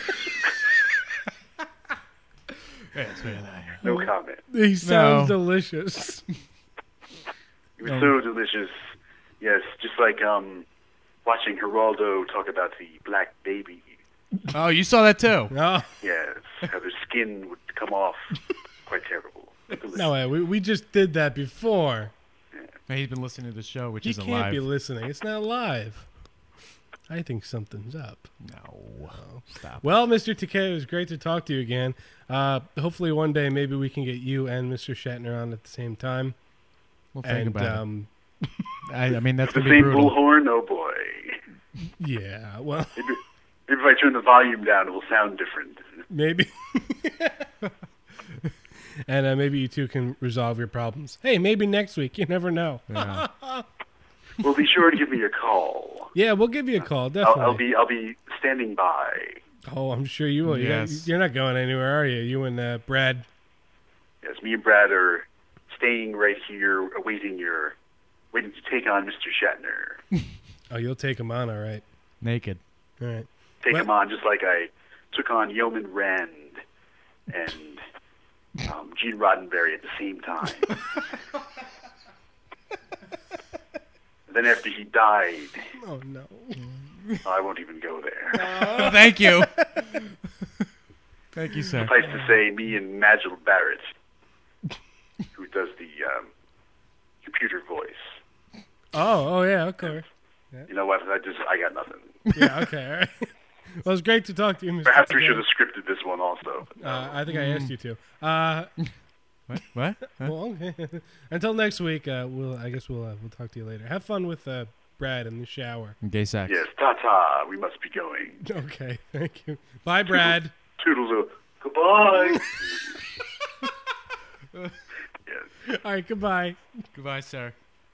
That's very nice. no comment. He sounds No. delicious. It was so delicious. Yes, just like um, watching Geraldo talk about the black baby. Oh, you saw that too? Oh, Yes, how their skin would come off. Quite terrible. no way. We, we just did that before. He's been listening to the show, which You isn't can't live. be listening. It's not live. I think something's up. No. Stop. Well, Mister Takei, it was great to talk to you again. Uh, hopefully one day maybe we can get you and Mister Shatner on at the same time. We'll think and, about um, it. I, I mean, that's The going to be same brutal. bullhorn? Oh boy. Yeah, well, Maybe, maybe if I turn the volume down, it will sound different. maybe. And uh, maybe you two can resolve your problems. Hey, maybe next week. You never know. Yeah. Well, be sure to give me a call. Yeah, we'll give you a call, I'll, definitely. I'll be I'll be standing by. Oh, I'm sure you will. You're- Yes. You're not going anywhere, are you? You and uh, Brad. Yes, me and Brad are staying right here, awaiting your, waiting to take on Mister Shatner. Oh, you'll take him on, all right. Naked. All right. Take What? him on just like I took on Yeoman Rand and um, Gene Roddenberry at the same time. Then after he died, Oh, no. I won't even go there. Oh, thank you. Thank you, sir. Suffice to say, me and Magil Barrett, who does the um, computer voice. Oh, oh yeah, okay. You know what? I just I got nothing. Yeah, okay, all right. Well, it's great to talk to you, Mister Perhaps we Takei. should have scripted this one also. Uh, I think I asked you to. Uh, What? What? Huh? Well, okay. Until next week, uh, we'll. I guess we'll. Uh, we'll talk to you later. Have fun with uh, Brad in the shower. Gay sex. Yes, ta-ta. We must be going. Okay. Thank you. Bye, Brad. Toodaloo. Goodbye. All right. Goodbye. Goodbye, sir.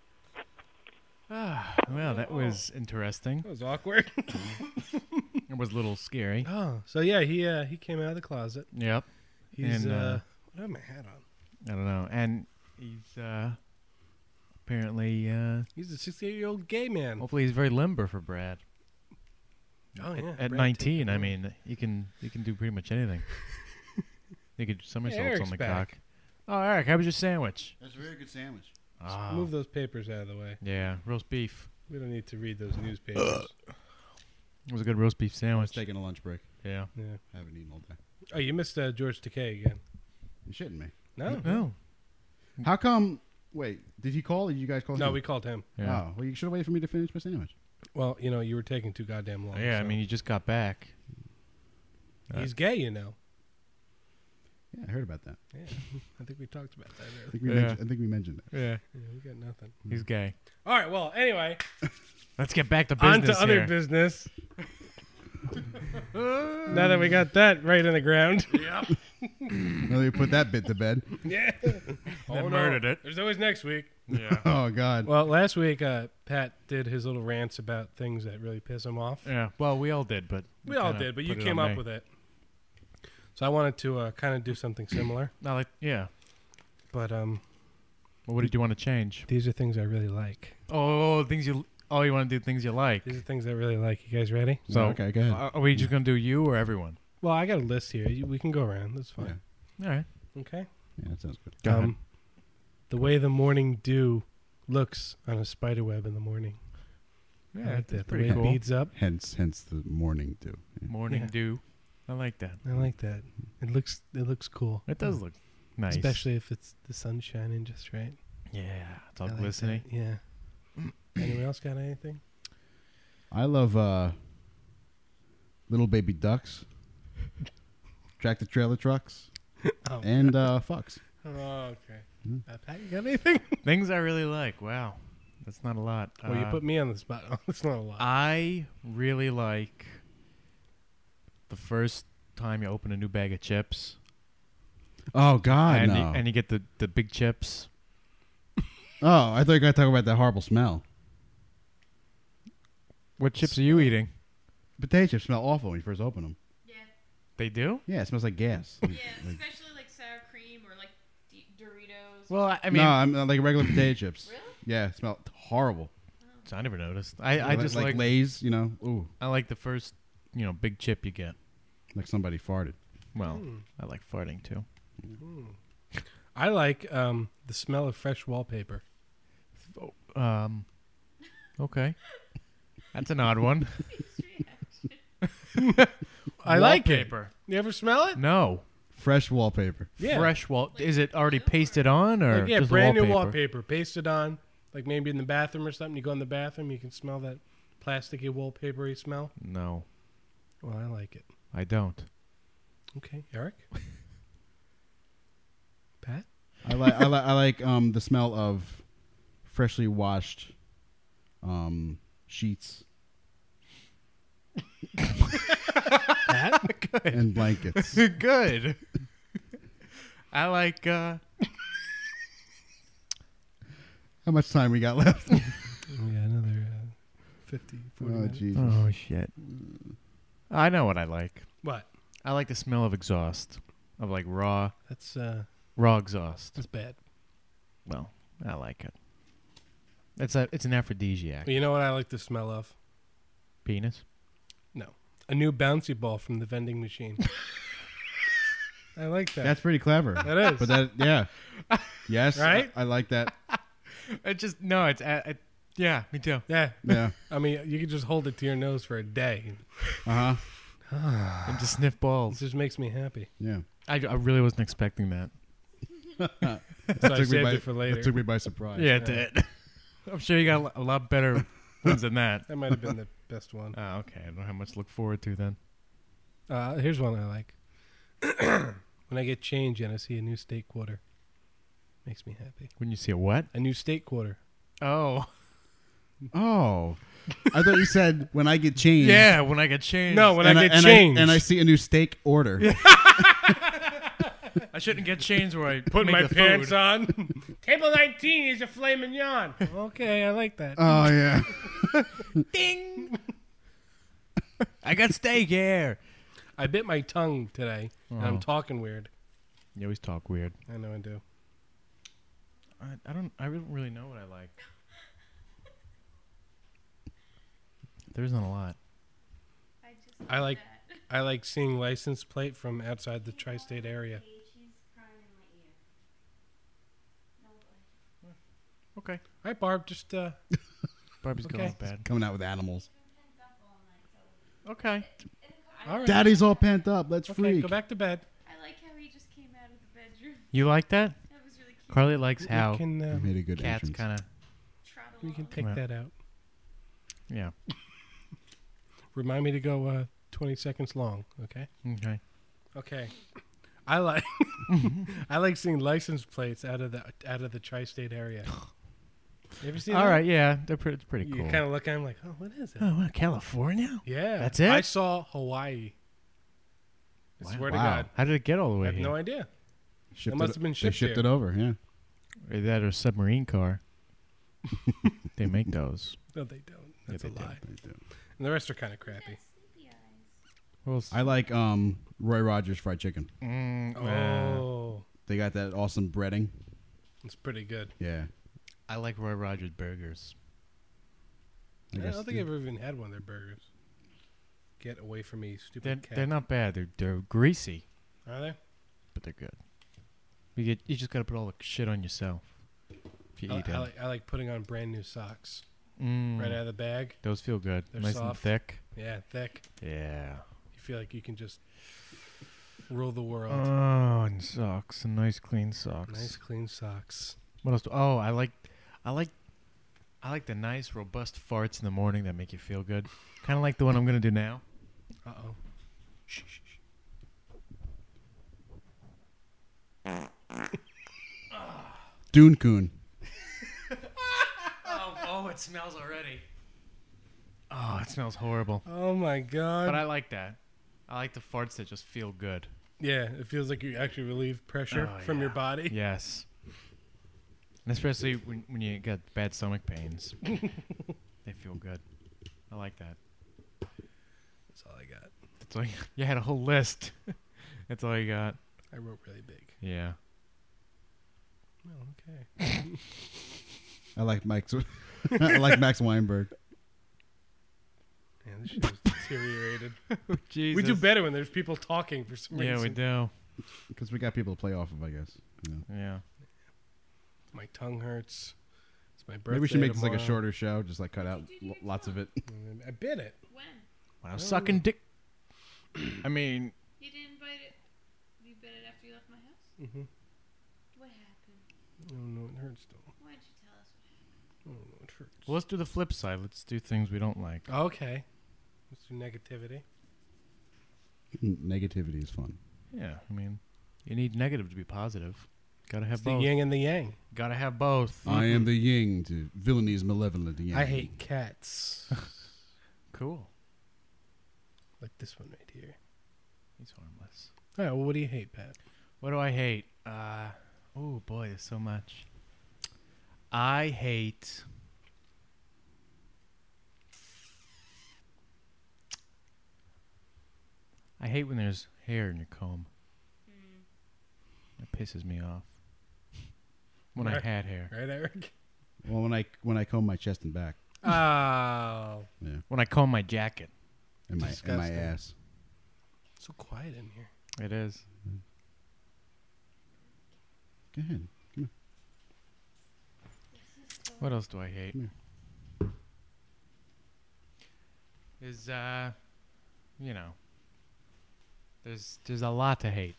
Ah, well, that was interesting. That was awkward. It was a little scary. Oh, so yeah, he uh, he came out of the closet. Yep. He's And, uh, uh, what do I have my hat on? I don't know. And he's uh, apparently. Uh, He's a sixty-eight-year-old gay man. hopefully, he's very limber for Brad. Oh yeah. At Brad nineteen, taking I it. mean, you can you can do pretty much anything. You could somersaults Eric's on the back. cock. Oh, Eric, how was your sandwich? That's a very good sandwich. Just Ah. Move those papers out of the way. Yeah, roast beef. We don't need to read those newspapers. It was a good roast beef I was sandwich. taking a lunch break. Yeah. Yeah. I haven't eaten all day. Oh, you missed uh, George Takei again. You shitting me? No. No. How come? Wait, did he call? Or did you guys call? No, him? we called him. Yeah. Oh, well, you should have waited for me to finish my sandwich. Well, you know, you were taking too goddamn long. Yeah, I so- mean, you just got back. he's gay, you know. Yeah, I heard about that. Yeah, I think we talked about that. I Earlier. think we, Yeah. mentioned, I think we mentioned that. Yeah. Yeah, we got nothing. He's gay. All right. Well, anyway, Let's get back to on business to other here. business. Now that we got that right in the ground. Yep. Well, you put that bit to bed. Yeah. Oh, no. murdered it. There's always next week. Yeah. Oh God. Well, last week, uh, Pat did his little rants about things that really piss him off. Yeah. Well, we all did, but We all did, but you came up with it. So I wanted to uh, kind of do something similar. I like. Yeah. But um, Well, what did you want to change? these are things I really like. Oh, things you. Oh, you want to do things you like. These are things I really like. You guys ready? So, Yeah, okay, go ahead. uh, are we just gonna do you or everyone? Well, I got a list here. You- We can go around. That's fine. All right. Okay. Yeah, that sounds good. Go ahead. Um, the way the morning dew looks on a spider web in the morning. I Yeah, like that's that. The pretty way cool. it beads up. Hence, hence the morning dew. Yeah. Morning Yeah. dew. I like that. I like that. It looks it looks cool. It does look nice. Especially if it's the sun shining just right. Yeah, it's all I like glistening. that, Yeah. Anyone else got anything? I love uh, little baby ducks, tractor trailer trucks, Oh, and uh, fucks. Oh, okay. Hmm. Uh, Pat, you got anything? Things I really like. Wow, that's not a lot. Well, you Uh, put me on the spot. Oh, that's not a lot. I really like the first time you open a new bag of chips. Oh God, and no! you, and you get the, the big chips. Oh, I thought you were gonna talk about that horrible smell. What chips are you eating? Potato chips smell awful when you first open them. Yeah. They do? Yeah, it smells like gas. Yeah, especially like sour cream or like D- Doritos. Well, I, I mean, no, I'm uh, like regular potato chips. Really? Yeah, it smelled horrible. so I never noticed. I, I Like- just like like Lay's, you know. Ooh, I like the first, you know, big chip you get. like somebody farted. Well, Hmm. I like farting too. I like um, the smell of fresh wallpaper. Um, okay, that's an odd one. I like it. Wallpaper. You ever smell it? No. Fresh wallpaper. Yeah. Fresh wall. Is it already pasted on or Like, yeah, just brand wallpaper? new wallpaper pasted on. Like maybe in the bathroom or something. You go in the bathroom, you can smell that plasticky wallpapery smell. No, Well, I like it. I don't. Okay, Eric. Pat. I like I like I like um the smell of freshly washed um sheets Pat. and blankets. Good. I like. uh How much time we got left? We got another uh, fifty, forty Oh minutes. Jesus! Oh shit. I know what I like. What? I like the smell of exhaust, of like raw, That's uh, raw exhaust. that's bad. Well, I like it. It's a, it's an aphrodisiac. But you know what I like the smell of? Penis. No, a new bouncy ball from the vending machine. I like that. That's pretty clever. That is. But that yeah. Yes. Right? I, I like that. It just no. It's uh, it, yeah. Me too. yeah. Yeah. I mean, you could just hold it to your nose for a day. Uh huh. And just sniff It balls. just makes me happy. Yeah. I, I really wasn't expecting that. So I took me saved by, it for later. That took me by surprise. Yeah, it did. I'm sure you got a lo- a lot better ones than that. That might have been the best one. Oh, okay. I don't have much to look forward to then. Uh, here's one I like. When I get change and I see a new steak quarter. Makes me happy. When you see a what? A new steak quarter. Oh. Oh. I thought you said when I get changed. Yeah, when I get changed. No, when and I get and changed. I, and I see a new steak order. I shouldn't get changed where I Put make my the pants food. on. Table nineteen is a filet mignon. Okay, I like that. Oh yeah. Ding. I got steak here. I bit my tongue today, and I'm Oh. talking weird. You always talk weird. I know I do. I, I don't. I don't really know what I like. There isn't a lot. I like I like seeing license plate from outside the tri-state area. Okay. Hi, Barb. Just uh. Barbie's okay. going to bed. Coming out with animals. Okay. All right. Daddy's all pent up. Let's Okay, freak. go back to bed. I like how he just came out of the bedroom. You like that? That was really cute. Carly likes We how can, uh, You made a good cats entrance. kind of. We can take Well. that out. Yeah. Remind me to go uh, twenty seconds long. Okay. Okay. Okay. I like I like seeing license plates out of the out of the tri-state area. You ever seen All that? right. Yeah, they're pretty. It's pretty You cool. kind of look at them like, oh, what is it? Oh, what, California? Yeah, That's it? I saw Hawaii. I swear to Wow. God, How did it get all the I way have here? no idea. Shipped It must it- have been They shipped shipped here. it over. Yeah. Or that or a submarine car. They make those. No, they don't. That's Yeah, a they do. lie. They do. And the rest are kind of crappy. Well, I like um Roy Rogers fried chicken. Mm, Oh, They got that awesome breading. it's pretty good. Yeah. I like Roy Rogers burgers. I I, guess don't think the- I've ever even had one of their burgers. Get away from me, They're, stupid cat. they're not bad. They're they're greasy, Are they? but they're good. You get you just gotta put all the shit on yourself. If you I, eat I them. like, I like putting on brand new socks Mm. right out of the bag. Those feel good. They're Nice soft. and thick. Yeah, thick. Yeah. You feel like you can just rule the world. Oh, and socks and nice clean socks. Nice clean socks. What else? Do, oh, I like, I like, I like the nice robust farts in the morning that make you feel good. Kind of like the one I'm gonna do now. Uh oh. Shh, shh, shh. Dune Coon. oh, oh, it smells already. Oh, it smells horrible. Oh my god. But I like that. I like the farts that just feel good. Yeah, it feels like you actually relieve pressure Oh, from your yeah. body. Yes. And especially when, when you got bad stomach pains. They feel good. I like that. That's all I got. That's all you, you had a whole list. That's all you got. I wrote really big. Yeah. Oh, okay. I like Mike's. I like Max Weinberg. Man, this shit is deteriorated. Jesus. We do better when there's people talking for some Yeah, reason. we do. Because we got people to play off of, I guess. You know. Yeah. My tongue hurts. It's my birthday. Maybe we should make this like a tomorrow. shorter show, just like cut out l- lots of it. I bit it. When? When I was Oh. sucking dick. I mean, You didn't bite it. You bit it after you left my house? Mm-hmm. What happened? Oh no, it hurts though. Why'd you tell us what happened? Oh no, it hurts. well, let's do the flip side. Let's do things we don't like. Okay. Let's do negativity. Negativity is fun. Yeah, I mean, you need negative to be positive. Gotta have It's the both. yin and the yang. Gotta have both. I am the yin to villainy is malevolent. The yang. I hate cats. Cool. Like this one right here. He's harmless. All right, well, what do you hate, Pat? What do I hate? Uh, oh boy, there's so much. I hate. I hate when there's hair in your comb. It pisses me off. When I Right. had hair. Right, Eric? Well, when I when I comb my chest and back. Oh. Yeah. When I comb my jacket. And my and my Disgusting. ass. So quiet in here. It is. Go ahead. Come What else do I hate? Come Is uh, you know, there's there's a lot to hate.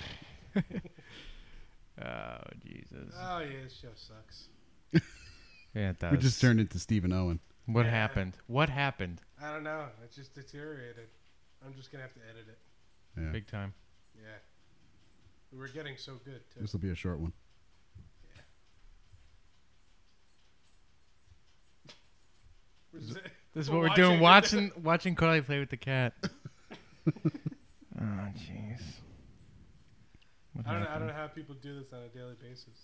Oh Jesus! Oh yeah, this show sucks. Yeah, it does. We just turned into Stephen Owen. What Yeah. happened? What happened? I don't know. It just deteriorated. I'm just gonna have to edit it. Yeah. Big time. Yeah. We were getting so good too. This will be a short one. Is it- This is we're what we're doing. watching- Watching watching Carly play with the cat. Oh jeez. What I don't know. I happened? don't know how people do this on a daily basis.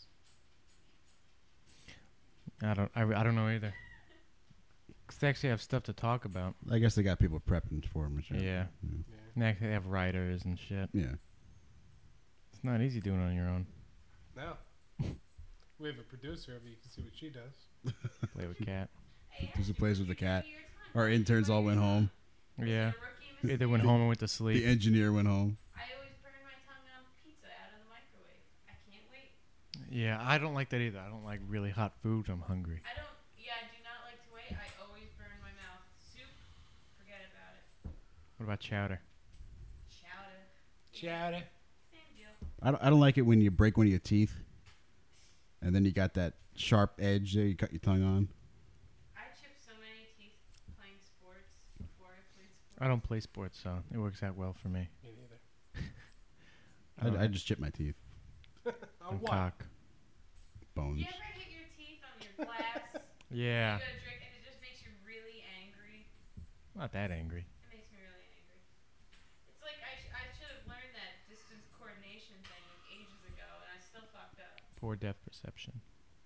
I don't. I, I don't know either. Cause they actually have stuff to talk about. I guess they got people prepping for them. Yeah. Yeah. And they actually have writers and shit. Yeah. It's not easy doing it on your own. No. We have a producer. But you can see what she does. Play with cat. Producer plays with the cat. Our interns all went home. Yeah. They went home and went to sleep. The engineer went home. I always burn my tongue on pizza out of the microwave. I can't wait. Yeah, I don't like that either. I don't like really hot food. I'm hungry. I don't. Yeah, I do not like to wait. I always burn my mouth. Soup, forget about it. What about chowder? Chowder. Chowder. Same deal. I don't, I don't like it when you break one of your teeth, and then you got that sharp edge there you cut your tongue on. I chipped so many teeth playing sports before I played sports. I don't play sports, so it works out well for me. Me neither. I, I just chip my teeth. On And what? cock. Bones. You ever hit your teeth on your glass? Yeah. You go to drink and it just makes you really angry. Not that angry. It makes me really angry. It's like I, sh- I should have learned that distance coordination thing like ages ago, and I still fucked up. Poor depth perception.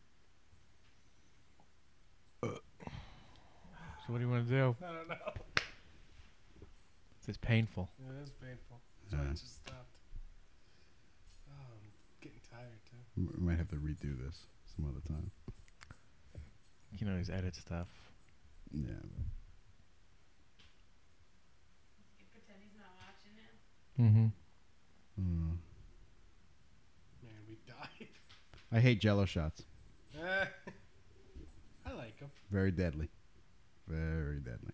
So what do you want to do? I don't know. It's painful. It is painful. That's why I Yeah. just stopped. Oh, I'm getting tired too. We might have to redo this some other time. You can always edit stuff. Yeah. You pretend he's not watching now. Mm-hmm. Mm. Man, we died. I hate Jello shots. Eh, I like them. Very deadly. Very deadly.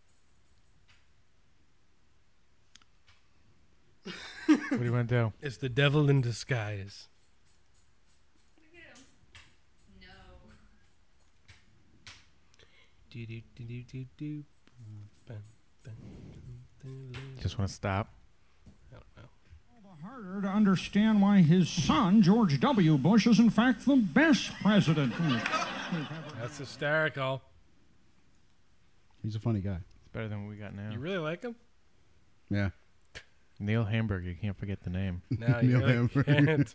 What do you want to do? It's the devil in disguise. Look at him. No. Do, do, do, do, do, do. Bum, bum, bum, bum. Just want to stop. I don't know. Harder to understand why his son, George W. Bush, is in fact the best president. That's hysterical. He's a funny guy. It's better than what we got now. You really like him? Yeah. Neil Hamburger. You can't forget the name. No, you Neil really Hamburger. can't.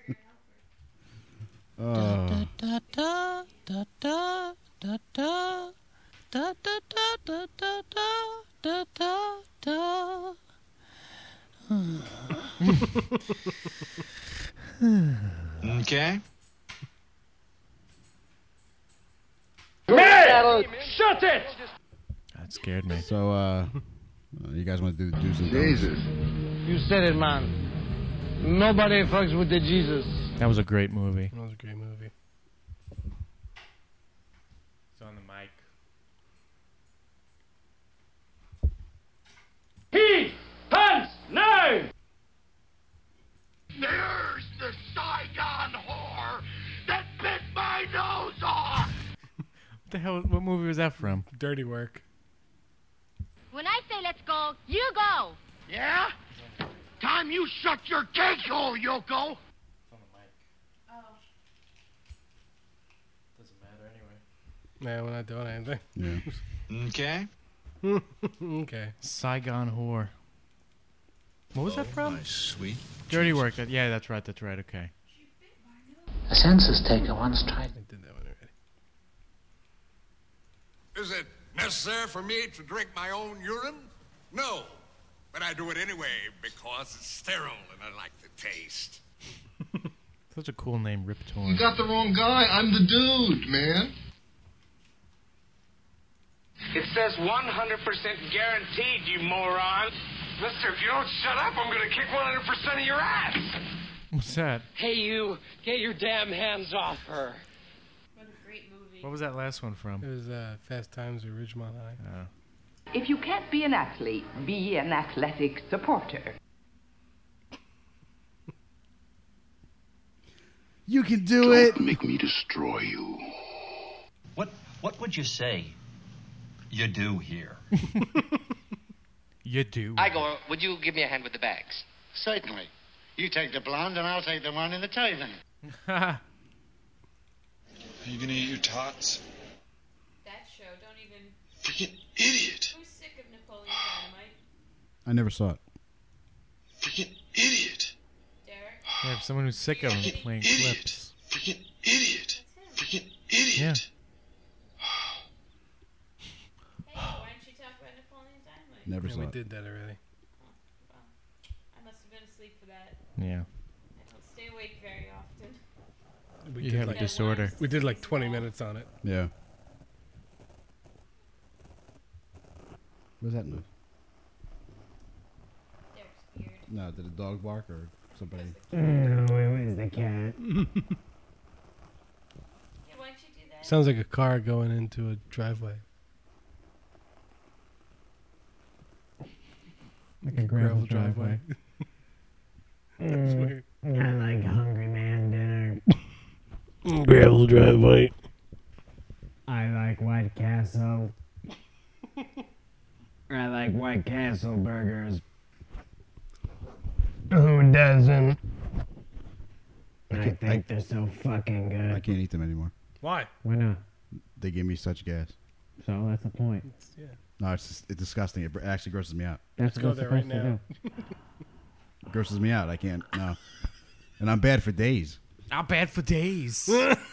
Oh. Da da da da da da da da da da da da da. Okay. Man! Shut it! That scared me. So, uh, you guys want to do the do's and don'ts? Jesus. You said it, man. Nobody fucks with the Jesus. That was a great movie. That was a great movie. It's on the mic. Heat! Pants! Now! There's the Saigon whore that bit my nose off! What the hell? What movie was that from? Dirty Work. When I say let's go, you go. Yeah? Time you shut your cake hole, Yoko! Oh. Doesn't matter anyway. Nah, we're not doing anything. Yeah. Okay. Okay. Saigon Whore. What was that from? My sweet. Dirty Work. That, yeah, that's right. That's right. Okay. A census taker once tried. I did that one already. Is it necessary for me to drink my own urine? No. But I do it anyway because it's sterile and I like the taste. Such a cool name, Rip Torn. You got the wrong guy. I'm the dude, man. It says one hundred percent guaranteed, you moron. Mister, if you don't shut up, I'm going to kick one hundred percent of your ass. What's that? Hey, you, get your damn hands off her. What a great movie. What was that last one from? It was uh, Fast Times at Ridgemont High. Oh. If you can't be an athlete, be an athletic supporter. You can do it. Make me destroy you. What what would you say you do here? You do. Igor, would you give me a hand with the bags? Certainly. You take the blonde and I'll take the one in the Taven. Are you gonna eat your tots? That show. Don't even. Freaking idiot. Who's sick of Napoleon Dynamite? I never saw it. Freaking idiot. Derek? Yeah, for someone who's sick of him playing clips. Freaking idiot. Freaking idiot. Yeah. Hey, why didn't you talk about Napoleon Dynamite? Never yeah, saw we it. did that already. I must have been asleep for that. Yeah. I don't stay awake very often. We You did have a like, disorder. We did like twenty minutes on it. Yeah. What's that noise? Derek's weird. No, did a dog bark or somebody? No, it was the cat. Yeah, why didn't you do that? Sounds like a car going into a driveway. Like a gravel driveway. That's Mm, weird. I like Hungry Man dinner. Gravel driveway. I like White Castle. I like White Castle burgers. Who doesn't? I can't- think I- they're so fucking I good. can't eat them anymore. Why? Why not? They give me such gas. So that's the point. Yeah. No, it's just, it's disgusting. It br- actually grosses me out. That's Let's go what there it's right supposed to now. do. Grosses me out. I can't. No. And I'm bad for days. Not bad for days.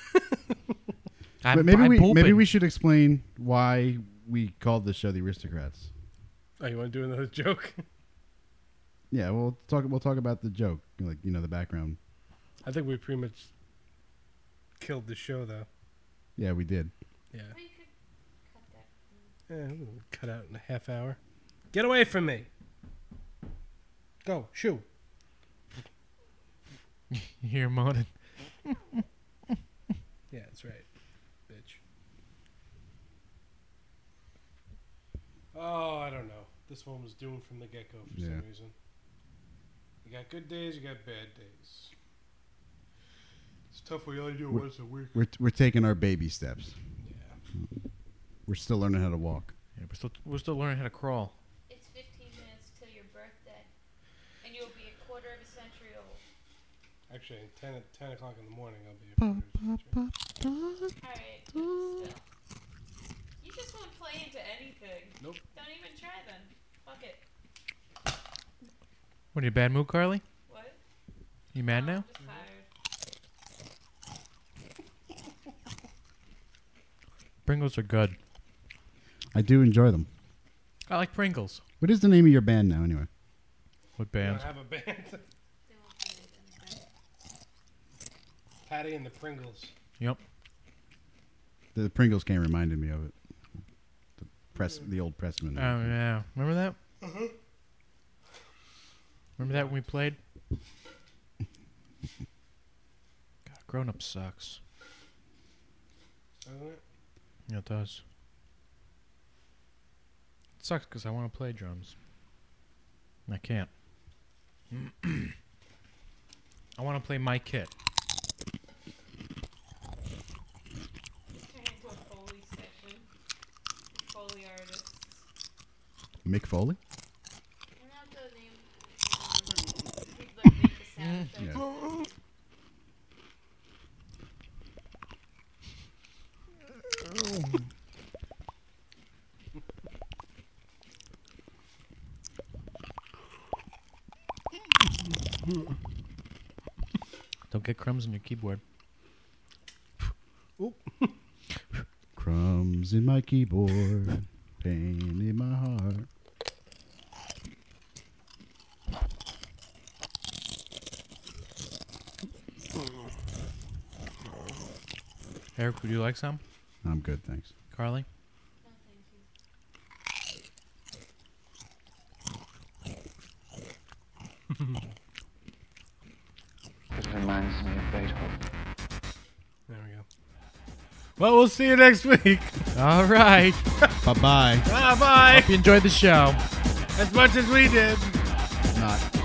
But maybe we maybe we should explain why we called this show the Aristocrats. Oh, you want to do another joke? Yeah, we'll talk. We'll talk about the joke, like you know, the background. I think we pretty much killed the show, though. Yeah, we did. Yeah. Well, you could cut that. Yeah, we'll cut out in a half hour. Get away from me. Go, shoo. You hear him moaning. Yeah, that's right, bitch. Oh, I don't know. This one was doomed from the get-go for Yeah. some reason. You got good days, you got bad days. It's tough when you only do it We're- once a week. We're we're taking our baby steps. Yeah. We're still learning how to walk. Yeah, we're still we're still learning how to crawl. It's fifteen minutes till your birthday, and you'll be a quarter of a century old. Actually, ten, at ten o'clock in the morning, I'll be a Alright, still. You just won't play into anything. Nope. Don't even try then. Fuck it. What are you, in a bad mood, Carly? What? You mad now? Just tired. Pringles are good. I do enjoy them. I like Pringles. What is the name of your band now, anyway? What You band? don't have a band. Patty and the Pringles. Yep. The, the Pringles game reminded me of it. The press, the old Pressman. Oh yeah, remember that? Uh-huh. Remember that when we played? God, grown up sucks. Doesn't it? Yeah, it does. It sucks because I want to play drums. And I can't. I want to play my kit. Turn into a Foley session. Foley artist. Mick Foley? And I'll go name. Um, he'd like make the sound effects. Yeah. Don't get crumbs on your keyboard. Oop. Crumbs in my keyboard, pain in my heart. Eric, would you like some? I'm good, thanks. Carly? No, thank you. It reminds me of Beethoven. There we go. Well, we'll see you next week. All right. Bye bye. Bye bye. Hope you enjoyed the show. As much as we did. Not.